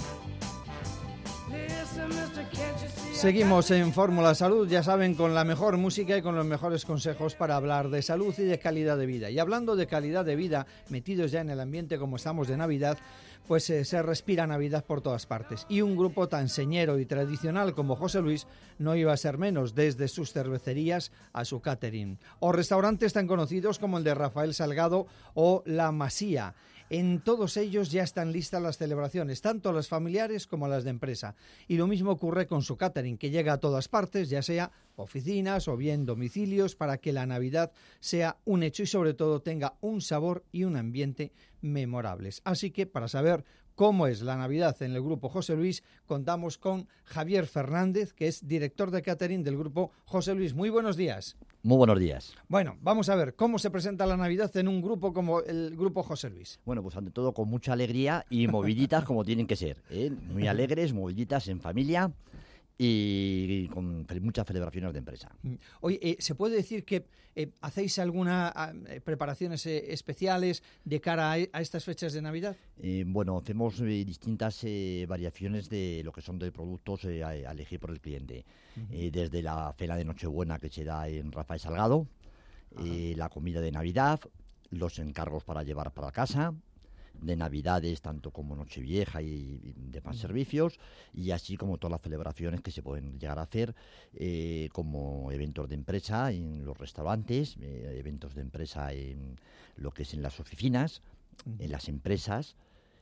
S6: Listen, mister, can't you see?
S4: Seguimos en Fórmula Salud, ya saben, con la mejor música y con los mejores consejos para hablar de salud y de calidad de vida. Y hablando de calidad de vida, metidos ya en el ambiente como estamos de Navidad, pues se respira Navidad por todas partes. Y un grupo tan señero y tradicional como José Luis no iba a ser menos, desde sus cervecerías a su catering. O restaurantes tan conocidos como el de Rafael Salgado o La Masía. En todos ellos ya están listas las celebraciones, tanto las familiares como las de empresa. Y lo mismo ocurre con su catering, que llega a todas partes, ya sea oficinas o bien domicilios, para que la Navidad sea un hecho y sobre todo tenga un sabor y un ambiente memorables. Así que para saber cómo es la Navidad en el Grupo José Luis, contamos con Javier Fernández, que es director de catering del Grupo José Luis. Muy buenos días.
S12: Muy buenos días.
S4: Bueno, vamos a ver cómo se presenta la Navidad en un grupo como el Grupo José Luis.
S12: Bueno, pues ante todo con mucha alegría y movillitas como tienen que ser, ¿eh? Muy alegres, movillitas en familia y con muchas celebraciones de empresa.
S4: Oye, ¿se puede decir que hacéis algunas preparaciones especiales de cara a estas fechas de Navidad?
S12: Bueno, hacemos distintas variaciones de lo que son de productos a elegir por el cliente. Desde la cena de Nochebuena que se da en Rafael Salgado, la comida de Navidad, los encargos para llevar para casa, de Navidades, tanto como Nochevieja y demás servicios, y así como todas las celebraciones que se pueden llegar a hacer, como eventos de empresa en los restaurantes, eventos de empresa en lo que es en las oficinas, en las empresas,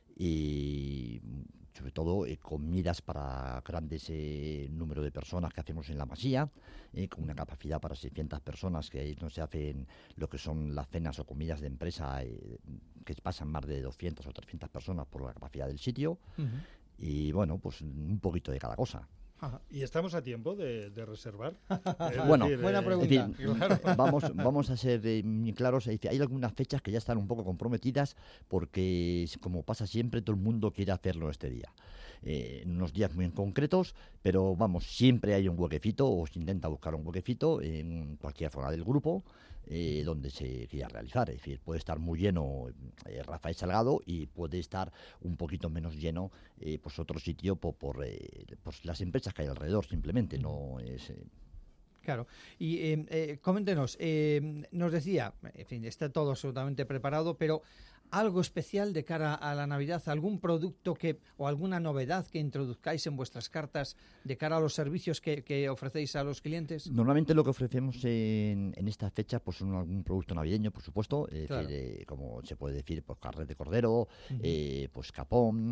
S12: y sobre todo comidas para grandes número de personas que hacemos en la Masía, con una capacidad para 600 personas, que ahí no se hacen lo que son las cenas o comidas de empresa, que pasan más de 200 o 300 personas por la capacidad del sitio, y bueno, pues un poquito de cada cosa.
S5: ¿Y estamos a tiempo de reservar?
S12: Bueno,
S4: buena pregunta.
S12: Claro. Vamos a ser claros. Hay algunas fechas que ya están un poco comprometidas porque, como pasa siempre, todo el mundo quiere hacerlo este día. En unos días muy concretos, pero vamos, siempre hay un huequecito o se intenta buscar un huequecito en cualquier zona del grupo donde se quiera realizar. Es decir, puede estar muy lleno Rafael Salgado y puede estar un poquito menos lleno pues otro sitio por las empresas que hay alrededor, simplemente. No es...
S4: Claro. Y coméntenos, nos decía, en fin, está todo absolutamente preparado, pero algo especial de cara a la Navidad, algún producto o alguna novedad que introduzcáis en vuestras cartas de cara a los servicios que ofrecéis a los clientes.
S12: Normalmente lo que ofrecemos en esta fecha pues son algún producto navideño, por supuesto,
S4: Claro.
S12: decir, como se puede decir, pues carne de cordero, pues capón,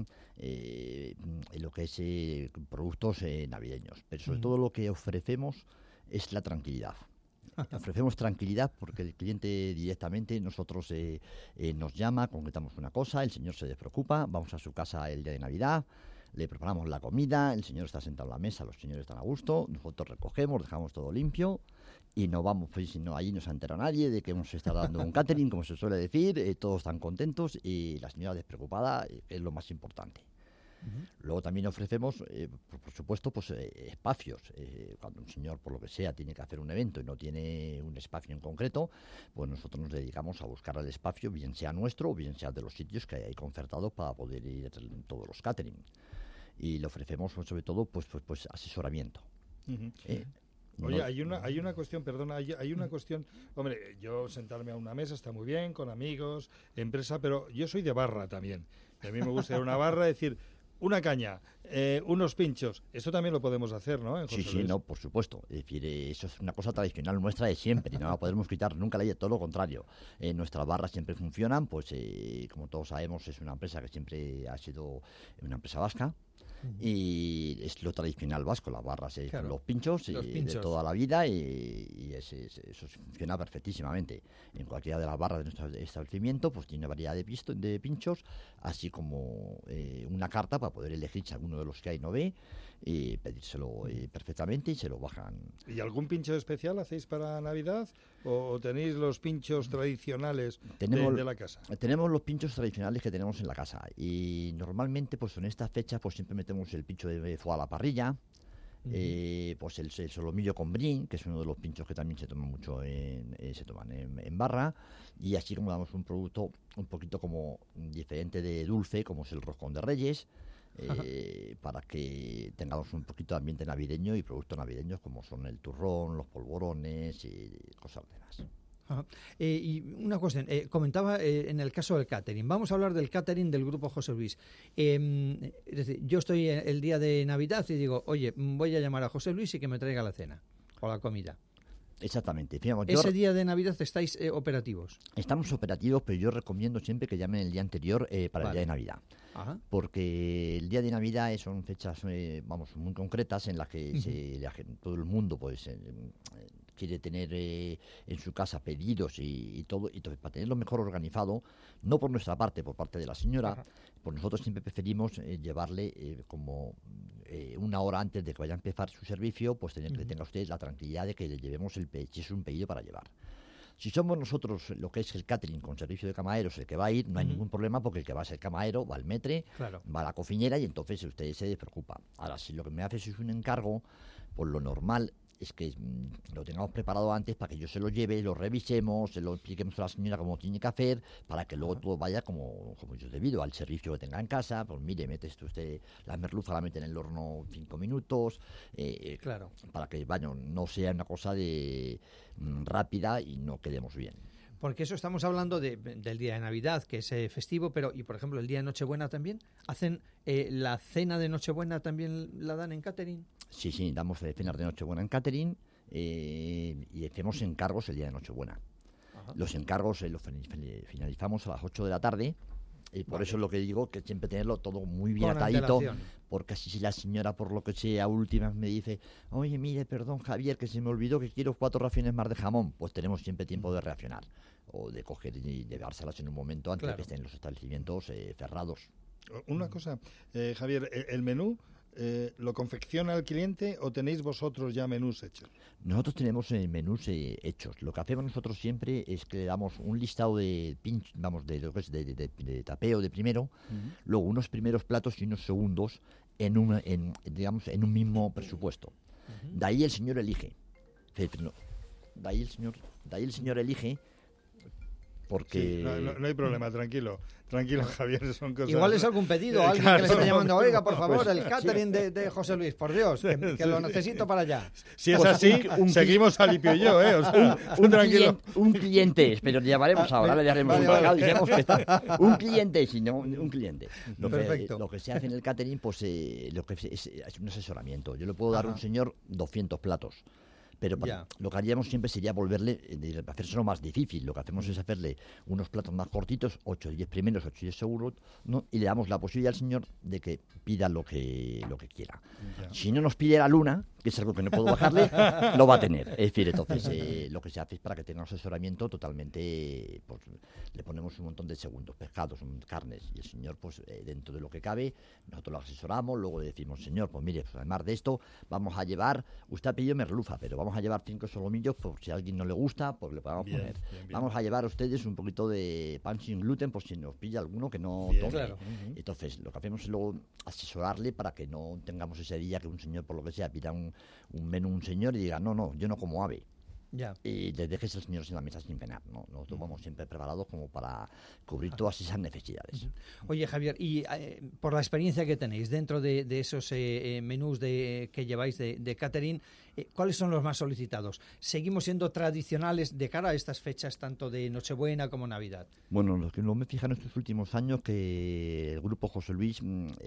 S12: lo que es productos navideños. Pero sobre todo lo que ofrecemos es la tranquilidad. Ofrecemos tranquilidad porque el cliente directamente nosotros nos llama, concretamos una cosa, el señor se despreocupa, vamos a su casa el día de Navidad, le preparamos la comida, el señor está sentado en la mesa, los señores están a gusto, nosotros recogemos, dejamos todo limpio y no vamos, pues si no, allí no se entera nadie de que hemos estado dando un catering, como se suele decir, todos están contentos y la señora despreocupada, es lo más importante. Luego también ofrecemos, por supuesto, pues espacios. Cuando un señor, por lo que sea, tiene que hacer un evento y no tiene un espacio en concreto, pues nosotros nos dedicamos a buscar el espacio, bien sea nuestro o bien sea de los sitios que hay concertados para poder ir en todos los catering. Y le ofrecemos, pues, sobre todo, pues asesoramiento.
S5: Oye, hay una cuestión, perdona, hay una cuestión, hombre, yo sentarme a una mesa está muy bien, con amigos, empresa, pero yo soy de barra también. Y a mí me gusta ir a una barra, decir, una caña, unos pinchos, eso también lo podemos hacer, ¿no?
S12: Sí, no, por supuesto. Es decir, eso es una cosa tradicional nuestra de siempre y no la podemos quitar nunca, todo lo contrario. Nuestras barras siempre funcionan, pues como todos sabemos es una empresa que siempre ha sido una empresa vasca. Y es lo tradicional vasco, las barras, claro, los pinchos, de toda la vida y eso funciona perfectísimamente. En cualquiera de las barras de nuestro establecimiento pues tiene variedad de pinchos, así como una carta para poder elegir si alguno de los que hay no ve y pedírselo perfectamente y se lo bajan.
S5: ¿Y algún pincho especial hacéis para Navidad o tenéis los pinchos tradicionales de la casa?
S12: Tenemos los pinchos tradicionales que tenemos en la casa y normalmente pues en esta fecha pues siempre metemos el pincho de foie a la parrilla, pues el solomillo con brie, que es uno de los pinchos que también se toman mucho en barra, y así como damos un producto un poquito como diferente de dulce, como es el roscón de Reyes, para que tengamos un poquito de ambiente navideño y productos navideños como son el turrón, los polvorones y cosas demás.
S4: Y una cuestión, comentaba en el caso del catering. Vamos a hablar del catering del Grupo José Luis. Es decir, yo estoy el día de Navidad y digo, oye, voy a llamar a José Luis y que me traiga la cena o la comida.
S12: Exactamente. Fíjate,
S4: ¿Ese día de Navidad estáis operativos?
S12: Estamos operativos, pero yo recomiendo siempre que llamen el día anterior para el día de Navidad.
S4: Ajá.
S12: Porque el día de Navidad son fechas muy concretas en las que todo el mundo pues quiere tener en su casa pedidos y todo, y entonces para tenerlo mejor organizado, no por nuestra parte, por parte de la señora, pues nosotros siempre preferimos llevarle como una hora antes de que vaya a empezar su servicio, pues que tenga usted la tranquilidad de que le llevemos si es un pedido para llevar. Si somos nosotros lo que es el catering con servicio de camareros el que va a ir, no hay ningún problema porque el que va a ser camarero va al metre, va a la cocinera y entonces usted se despreocupa. Ahora, si lo que me hace es un encargo, pues lo normal es que lo tengamos preparado antes para que yo se lo lleve, lo revisemos, se lo expliquemos a la señora cómo tiene que hacer, para que luego todo vaya como yo debido al servicio que tenga en casa. Pues mire, mete usted la merluza, la mete en el horno 5 minutos, para que no sea una cosa de rápida y no quedemos bien.
S4: Porque eso estamos hablando del día de Navidad, que es festivo, pero, y por ejemplo, el día de Nochebuena también, ¿hacen la cena de Nochebuena también la dan en catering?
S12: Sí, damos cenas de Nochebuena en catering y hacemos encargos el día de Nochebuena. Ajá. Los encargos los finalizamos a las 8 de la tarde. Y por eso es lo que digo, que siempre tenerlo todo muy bien atadito, porque así si la señora, por lo que sea, últimas me dice, oye, mire, perdón, Javier, que se me olvidó que quiero 4 raciones más de jamón, pues tenemos siempre tiempo de reaccionar, o de coger y llevárselas en un momento antes de que estén los establecimientos cerrados.
S5: Una cosa, Javier, ¿el menú lo confecciona el cliente o tenéis vosotros ya menús hechos?
S12: Nosotros tenemos menús hechos. Lo que hacemos nosotros siempre es que le damos un listado de tapeo de primero, luego unos primeros platos y unos segundos en un mismo presupuesto. De ahí el señor elige. De ahí el señor elige. Porque...
S5: Sí, no hay problema, tranquilo, Javier, son cosas...
S4: Igual es algún pedido, alguien que le está llamando, oiga, por favor, el catering de José Luis, por Dios, que lo necesito para allá.
S5: Si es así, seguimos a Lipio y yo, ¿eh? O sea, tranquilo.
S12: Un cliente, pero le llamaremos ahora, le daremos un cliente, sino un cliente. Lo que se hace en el catering, pues lo que es un asesoramiento. Yo le puedo dar a un señor 200 platos. Pero lo que haríamos siempre sería hacérselo más difícil. Lo que hacemos es hacerle unos platos más cortitos, 8 o 10 primeros, 8 o 10 seguros, ¿no? Y le damos la posibilidad al señor de que pida lo que quiera. Si no nos pide la luna, que es algo que no puedo bajarle, lo va a tener. Es decir, entonces lo que se hace es para que tenga un asesoramiento totalmente, pues le ponemos un montón de segundos, pescados, carnes, y el señor, pues dentro de lo que cabe, nosotros lo asesoramos, luego le decimos, señor, pues mire, pues, además de esto, vamos a llevar, usted ha pedido merluza, pero vamos a llevar 5 solomillos, por si a alguien no le gusta, pues le podemos poner. Bien. Vamos a llevar a ustedes un poquito de pan sin gluten, por si nos pilla alguno que no tome. Claro. Entonces, lo que hacemos es luego asesorarle para que no tengamos ese día que un señor, por lo que sea, pida un menú un señor y diga, no, yo no como ave. Y le dejes al señor en la mesa sin penar, ¿no? Nosotros vamos siempre preparados como para cubrir todas esas necesidades.
S4: Oye, Javier, y por la experiencia que tenéis dentro de esos menús que lleváis de catering, ¿cuáles son los más solicitados? ¿Seguimos siendo tradicionales de cara a estas fechas, tanto de Nochebuena como Navidad?
S12: Bueno, lo que no me fijan en estos últimos años que el grupo José Luis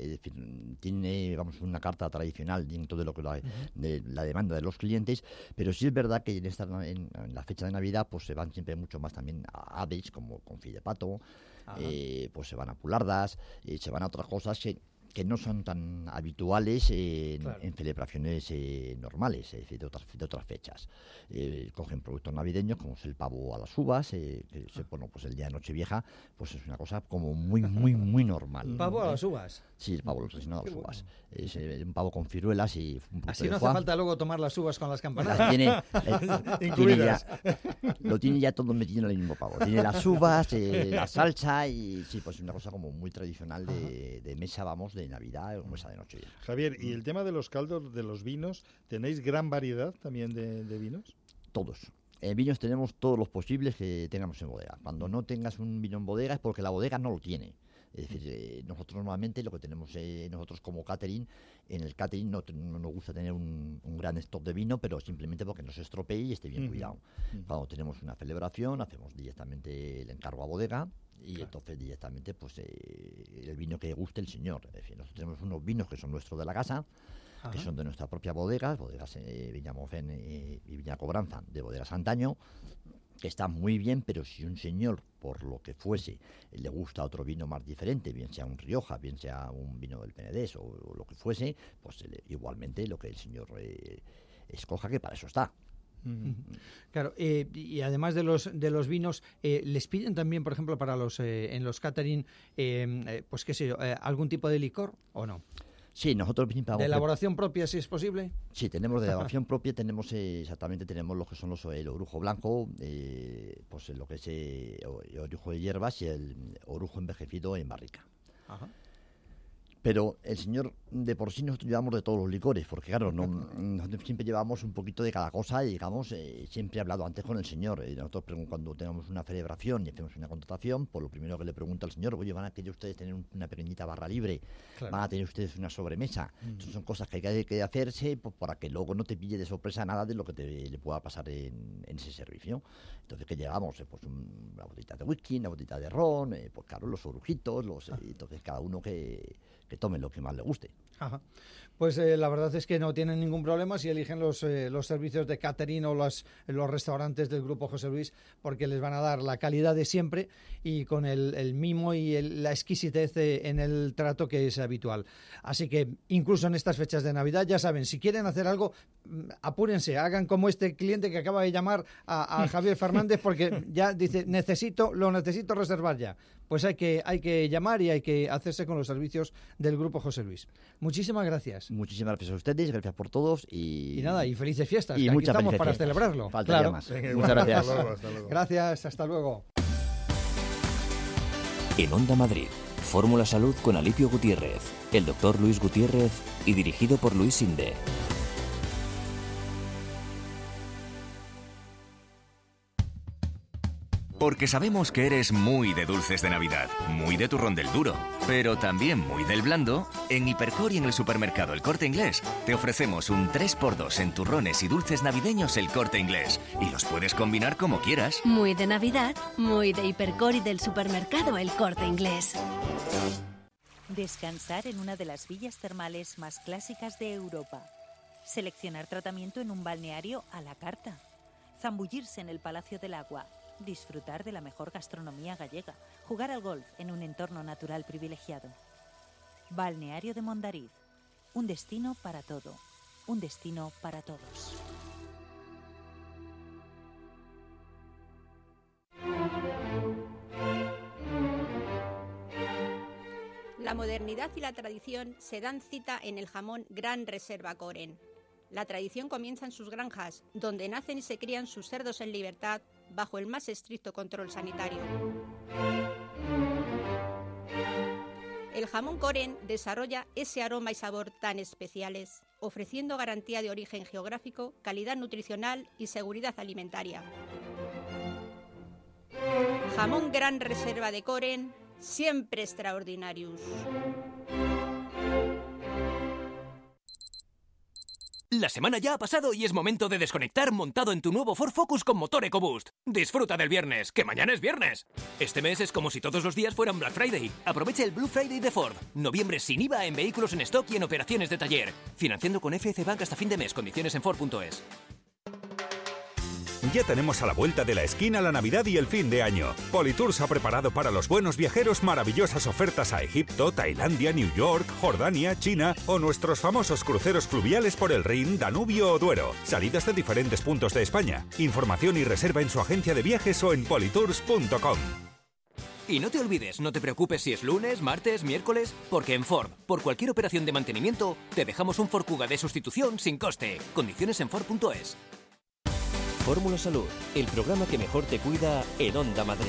S12: tiene, una carta tradicional dentro de lo que de la demanda de los clientes, pero sí es verdad que en la fecha de Navidad pues se van siempre mucho más también a aves, como confit de pato, pues se van a pulardas, se van a otras cosas que no son tan habituales en celebraciones normales, es decir, de otras fechas. Cogen productos navideños como es el pavo a las uvas, pues el día de Nochevieja, pues es una cosa como muy, muy, muy normal.
S4: ¿Pavo a las uvas?
S12: Sí, el pavo a las uvas. Es un pavo con ciruelas y un poquito
S4: así
S12: de
S4: no hace falta luego tomar las uvas con las campanadas.
S12: Lo tiene ya todo metido en el mismo pavo. Tiene las uvas, la salsa y sí, pues una cosa como muy tradicional de mesa, de Navidad o mesa de Nochevieja.
S5: Javier, ¿y el tema de los caldos, de los vinos? ¿Tenéis gran variedad también de vinos?
S12: Todos. En vinos tenemos todos los posibles que tengamos en bodega. Cuando no tengas un vino en bodega es porque la bodega no lo tiene. Es decir, nosotros normalmente lo que tenemos nosotros como catering, en el catering no nos gusta tener un gran stock de vino, pero simplemente porque no se estropee y esté bien cuidado. Cuando tenemos una celebración, hacemos directamente el encargo a bodega y entonces directamente pues el vino que guste el señor. Es decir, nosotros tenemos unos vinos que son nuestros de la casa, que son de nuestra propia bodegas Viña Mofén y Viña Cobranza, de bodegas antaño, que está muy bien, pero si un señor, por lo que fuese, le gusta otro vino más diferente, bien sea un Rioja, bien sea un vino del Penedés o lo que fuese, pues igualmente lo que el señor escoja, que para eso está.
S4: Claro, y además de los vinos, les piden también, por ejemplo, para en los catering, pues qué sé yo, algún tipo de licor o no.
S12: Sí, nosotros
S4: ¿De elaboración propia, si es posible?
S12: Sí, tenemos de elaboración propia, tenemos tenemos lo que son el orujo blanco, pues lo que es el orujo de hierbas y el orujo envejecido en barrica.
S4: Ajá.
S12: Pero el señor, de por sí nosotros llevamos de todos los licores, porque claro, nosotros siempre llevamos un poquito de cada cosa y digamos, siempre he hablado antes con el señor. Nosotros cuando tenemos una celebración y hacemos una contratación, pues lo primero que le pregunto al señor, oye, ¿van a querer ustedes tener una pequeñita barra libre? Claro. ¿Van a tener ustedes una sobremesa? Entonces son cosas que hay que hacerse pues, para que luego no te pille de sorpresa nada de lo que le pueda pasar en ese servicio. Entonces, ¿qué llevamos? Pues una botellita de whisky, una botellita de ron, pues claro, los orujitos, entonces cada uno que tomen lo que más le guste.
S4: Ajá. Pues la verdad es que no tienen ningún problema si eligen los servicios de catering o los restaurantes del Grupo José Luis, porque les van a dar la calidad de siempre y con el mimo y la exquisitez en el trato que es habitual. Así que incluso en estas fechas de Navidad, ya saben, si quieren hacer algo, apúrense, hagan como este cliente que acaba de llamar a Javier Fernández, porque ya dice, lo necesito reservar ya. Pues hay que llamar y hay que hacerse con los servicios del Grupo José Luis. Muchísimas gracias.
S12: Muchísimas gracias a ustedes, gracias por todos y
S4: nada, y felices fiestas.
S12: Y
S4: que
S12: muchas
S4: aquí estamos para
S12: fiestas.
S4: celebrarlo.
S12: Faltaría
S4: claro.
S12: más. Muchas gracias.
S5: Hasta luego.
S4: Gracias, hasta luego.
S1: En Onda Madrid, Fórmula Salud con Alipio Gutiérrez, el doctor Luis Gutiérrez y dirigido por Luis Sinde.
S10: Porque sabemos que eres muy de dulces de Navidad, muy de turrón del duro, pero también muy del blando, en Hipercor y en el supermercado El Corte Inglés te ofrecemos un 3x2 en turrones y dulces navideños El Corte Inglés y los puedes combinar como quieras.
S11: Muy de Navidad, muy de Hipercor y del supermercado El Corte Inglés.
S9: Descansar en una de las villas termales más clásicas de Europa. Seleccionar tratamiento en un balneario a la carta. Zambullirse en el Palacio del Agua. Disfrutar de la mejor gastronomía gallega, jugar al golf en un entorno natural privilegiado. Balneario de Mondariz, un destino para todo, un destino para todos.
S8: La modernidad y la tradición se dan cita en el jamón Gran Reserva Koren. La tradición comienza en sus granjas, donde nacen y se crían sus cerdos en libertad, bajo el más estricto control sanitario. El jamón Koren desarrolla ese aroma y sabor tan especiales, ofreciendo garantía de origen geográfico, calidad nutricional y seguridad alimentaria. Jamón Gran Reserva de Koren, siempre extraordinarius.
S13: La semana ya ha pasado y es momento de desconectar montado en tu nuevo Ford Focus con motor EcoBoost. Disfruta del viernes, que mañana es viernes. Este mes es como si todos los días fueran Black Friday. Aprovecha el Blue Friday de Ford. Noviembre sin IVA en vehículos en stock y en operaciones de taller. Financiando con FC Bank hasta fin de mes. Condiciones en Ford.es.
S14: Ya tenemos a la vuelta de la esquina la Navidad y el fin de año. Politours ha preparado para los buenos viajeros maravillosas ofertas a Egipto, Tailandia, New York, Jordania, China o nuestros famosos cruceros fluviales por el Rin, Danubio o Duero. Salidas de diferentes puntos de España. Información y reserva en su agencia de viajes o en politours.com.
S13: Y no te olvides, no te preocupes si es lunes, martes, miércoles, porque en Ford, por cualquier operación de mantenimiento, te dejamos un Ford Kuga de sustitución sin coste. Condiciones en Ford.es.
S1: Fórmula Salud, el programa que mejor te cuida en Onda Madrid.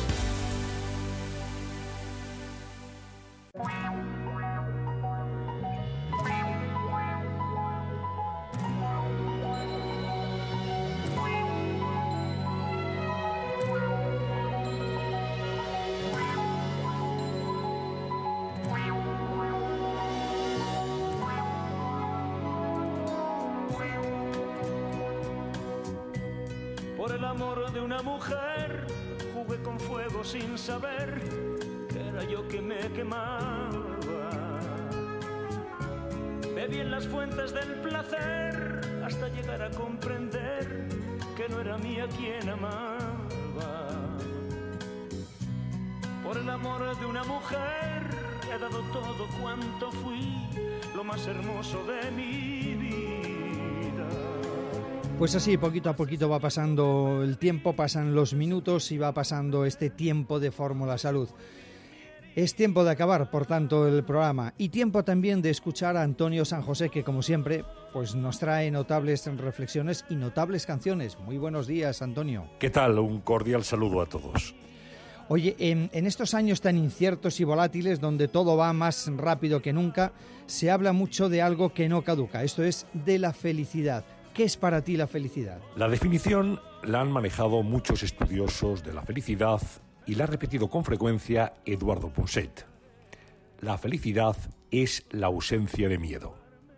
S3: Por el amor de una mujer jugué con fuego sin saber que era yo que me quemaba. Bebí en las fuentes del placer hasta llegar a comprender que no era mía quien amaba. Por el amor de una mujer he dado todo cuanto fui, lo más hermoso de mi vida.
S4: Pues así, poquito a poquito va pasando el tiempo, pasan los minutos y va pasando este tiempo de Fórmula Salud. Es tiempo de acabar, por tanto, el programa y tiempo también de escuchar a Antonio San José, que como siempre pues nos trae notables reflexiones y notables canciones. Muy buenos días, Antonio.
S15: ¿Qué tal? Un cordial saludo a todos.
S4: Oye, en estos años tan inciertos y volátiles, donde todo va más rápido que nunca, se habla mucho de algo que no caduca, esto es de la felicidad. ¿Qué es para ti la felicidad?
S15: La definición la han manejado muchos estudiosos de la felicidad y la ha repetido con frecuencia Eduardo Punset. La felicidad es la ausencia de miedo.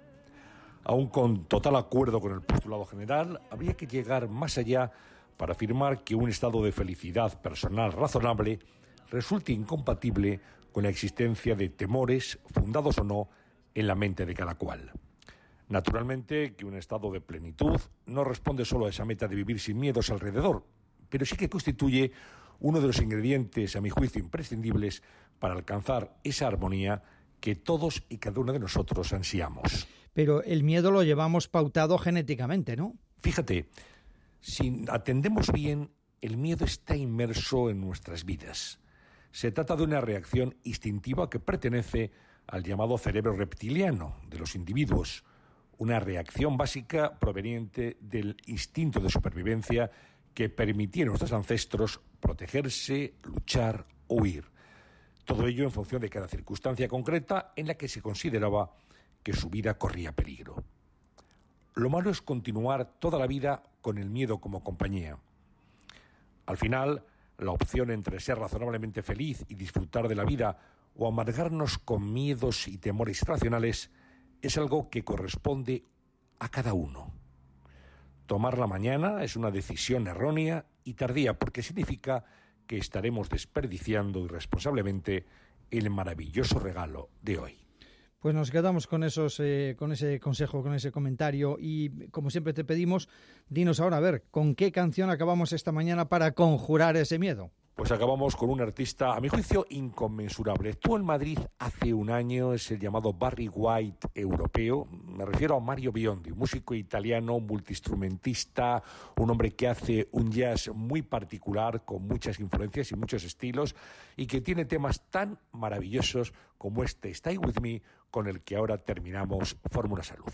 S15: Aun con total acuerdo con el postulado general, habría que llegar más allá para afirmar que un estado de felicidad personal razonable resulte incompatible con la existencia de temores, fundados o no, en la mente de cada cual. Naturalmente que un estado de plenitud no responde solo a esa meta de vivir sin miedos alrededor, pero sí que constituye uno de los ingredientes, a mi juicio, imprescindibles para alcanzar esa armonía que todos y cada uno de nosotros ansiamos.
S4: Pero el miedo lo llevamos pautado genéticamente, ¿no?
S15: Fíjate, si atendemos bien, el miedo está inmerso en nuestras vidas. Se trata de una reacción instintiva que pertenece al llamado cerebro reptiliano de los individuos, una reacción básica proveniente del instinto de supervivencia que permitía a nuestros ancestros protegerse, luchar o huir. Todo ello en función de cada circunstancia concreta en la que se consideraba que su vida corría peligro. Lo malo es continuar toda la vida con el miedo como compañía. Al final, la opción entre ser razonablemente feliz y disfrutar de la vida o amargarnos con miedos y temores irracionales es algo que corresponde a cada uno. Tomar la mañana es una decisión errónea y tardía porque significa que estaremos desperdiciando irresponsablemente el maravilloso regalo de hoy.
S4: Pues nos quedamos con ese consejo, con ese comentario y como siempre te pedimos, dinos ahora a ver, ¿con qué canción acabamos esta mañana para conjurar ese miedo?
S15: Pues acabamos con un artista, a mi juicio, inconmensurable. Estuvo en Madrid hace un año, es el llamado Barry White europeo. Me refiero a Mario Biondi, músico italiano, multiinstrumentista, un hombre que hace un jazz muy particular, con muchas influencias y muchos estilos, y que tiene temas tan maravillosos como este Stay With Me, con el que ahora terminamos Fórmula Salud.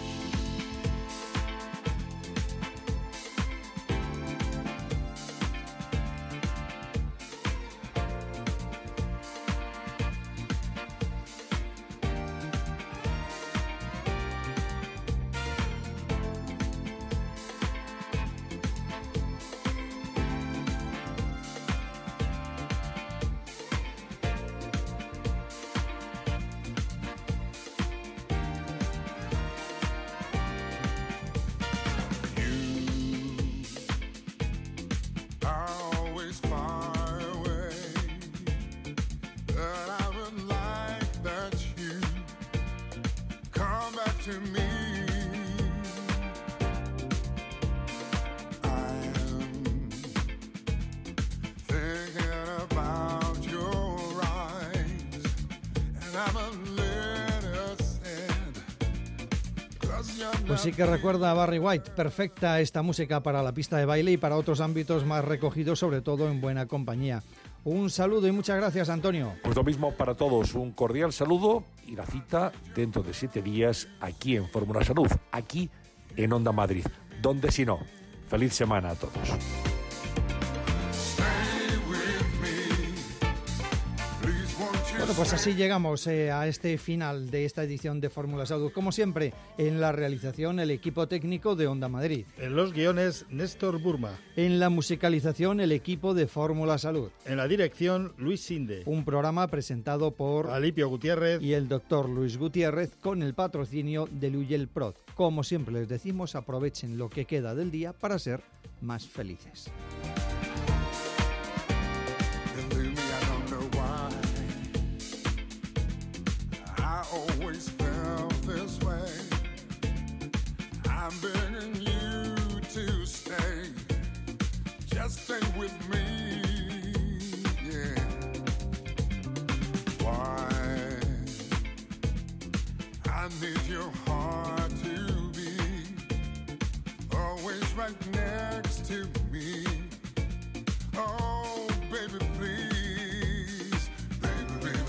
S4: Pues sí que recuerda a Barry White, perfecta esta música para la pista de baile y para otros ámbitos más recogidos, sobre todo en buena compañía. Un saludo y muchas gracias, Antonio.
S15: Pues lo mismo para todos, un cordial saludo y la cita dentro de 7 días aquí en Fórmula Salud, aquí en Onda Madrid. ¿Dónde si no? Feliz semana a todos.
S4: Bueno, pues así llegamos a este final de esta edición de Fórmula Salud. Como siempre, en la realización, el equipo técnico de Onda Madrid.
S5: En los guiones, Néstor Burma.
S4: En la musicalización, el equipo de Fórmula Salud.
S5: En la dirección, Luis Sinde.
S4: Un programa presentado por
S5: Alipio Gutiérrez
S4: y el doctor Luis Gutiérrez con el patrocinio de Luyel Prod. Como siempre les decimos, aprovechen lo que queda del día para ser más felices.
S16: Always felt this way. I'm begging you to stay. Just stay with me, yeah. Why? I need your heart to be always right next to me. Oh, baby, please, baby,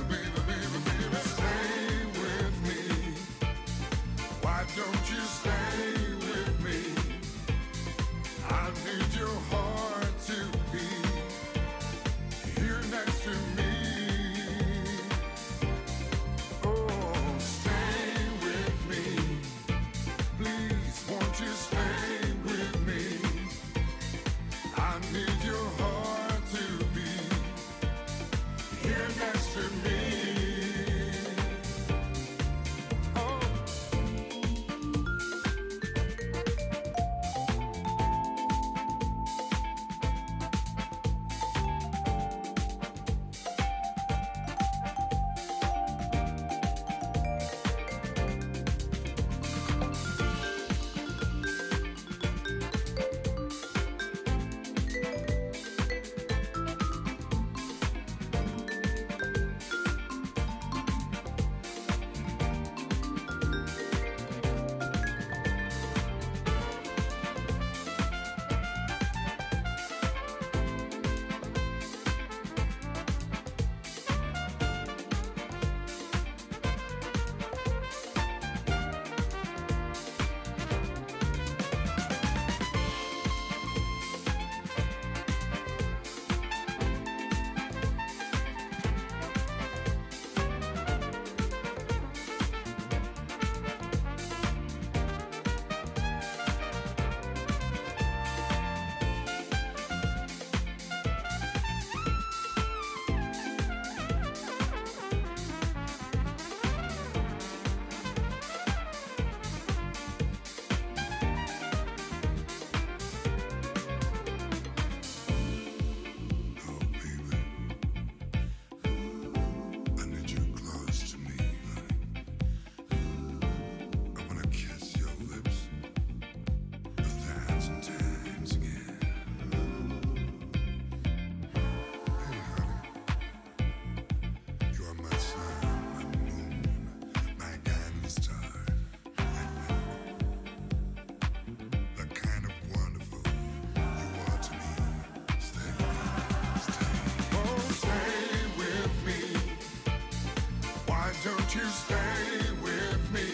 S16: won't you stay with me?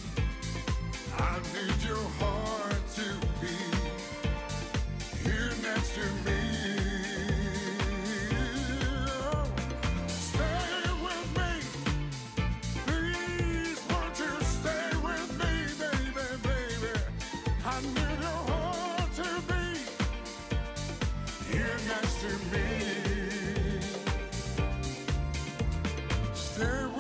S16: I need your heart to be here next to me. Stay with me, please won't you stay with me, baby, baby. I need your heart to be here next to me. Stay with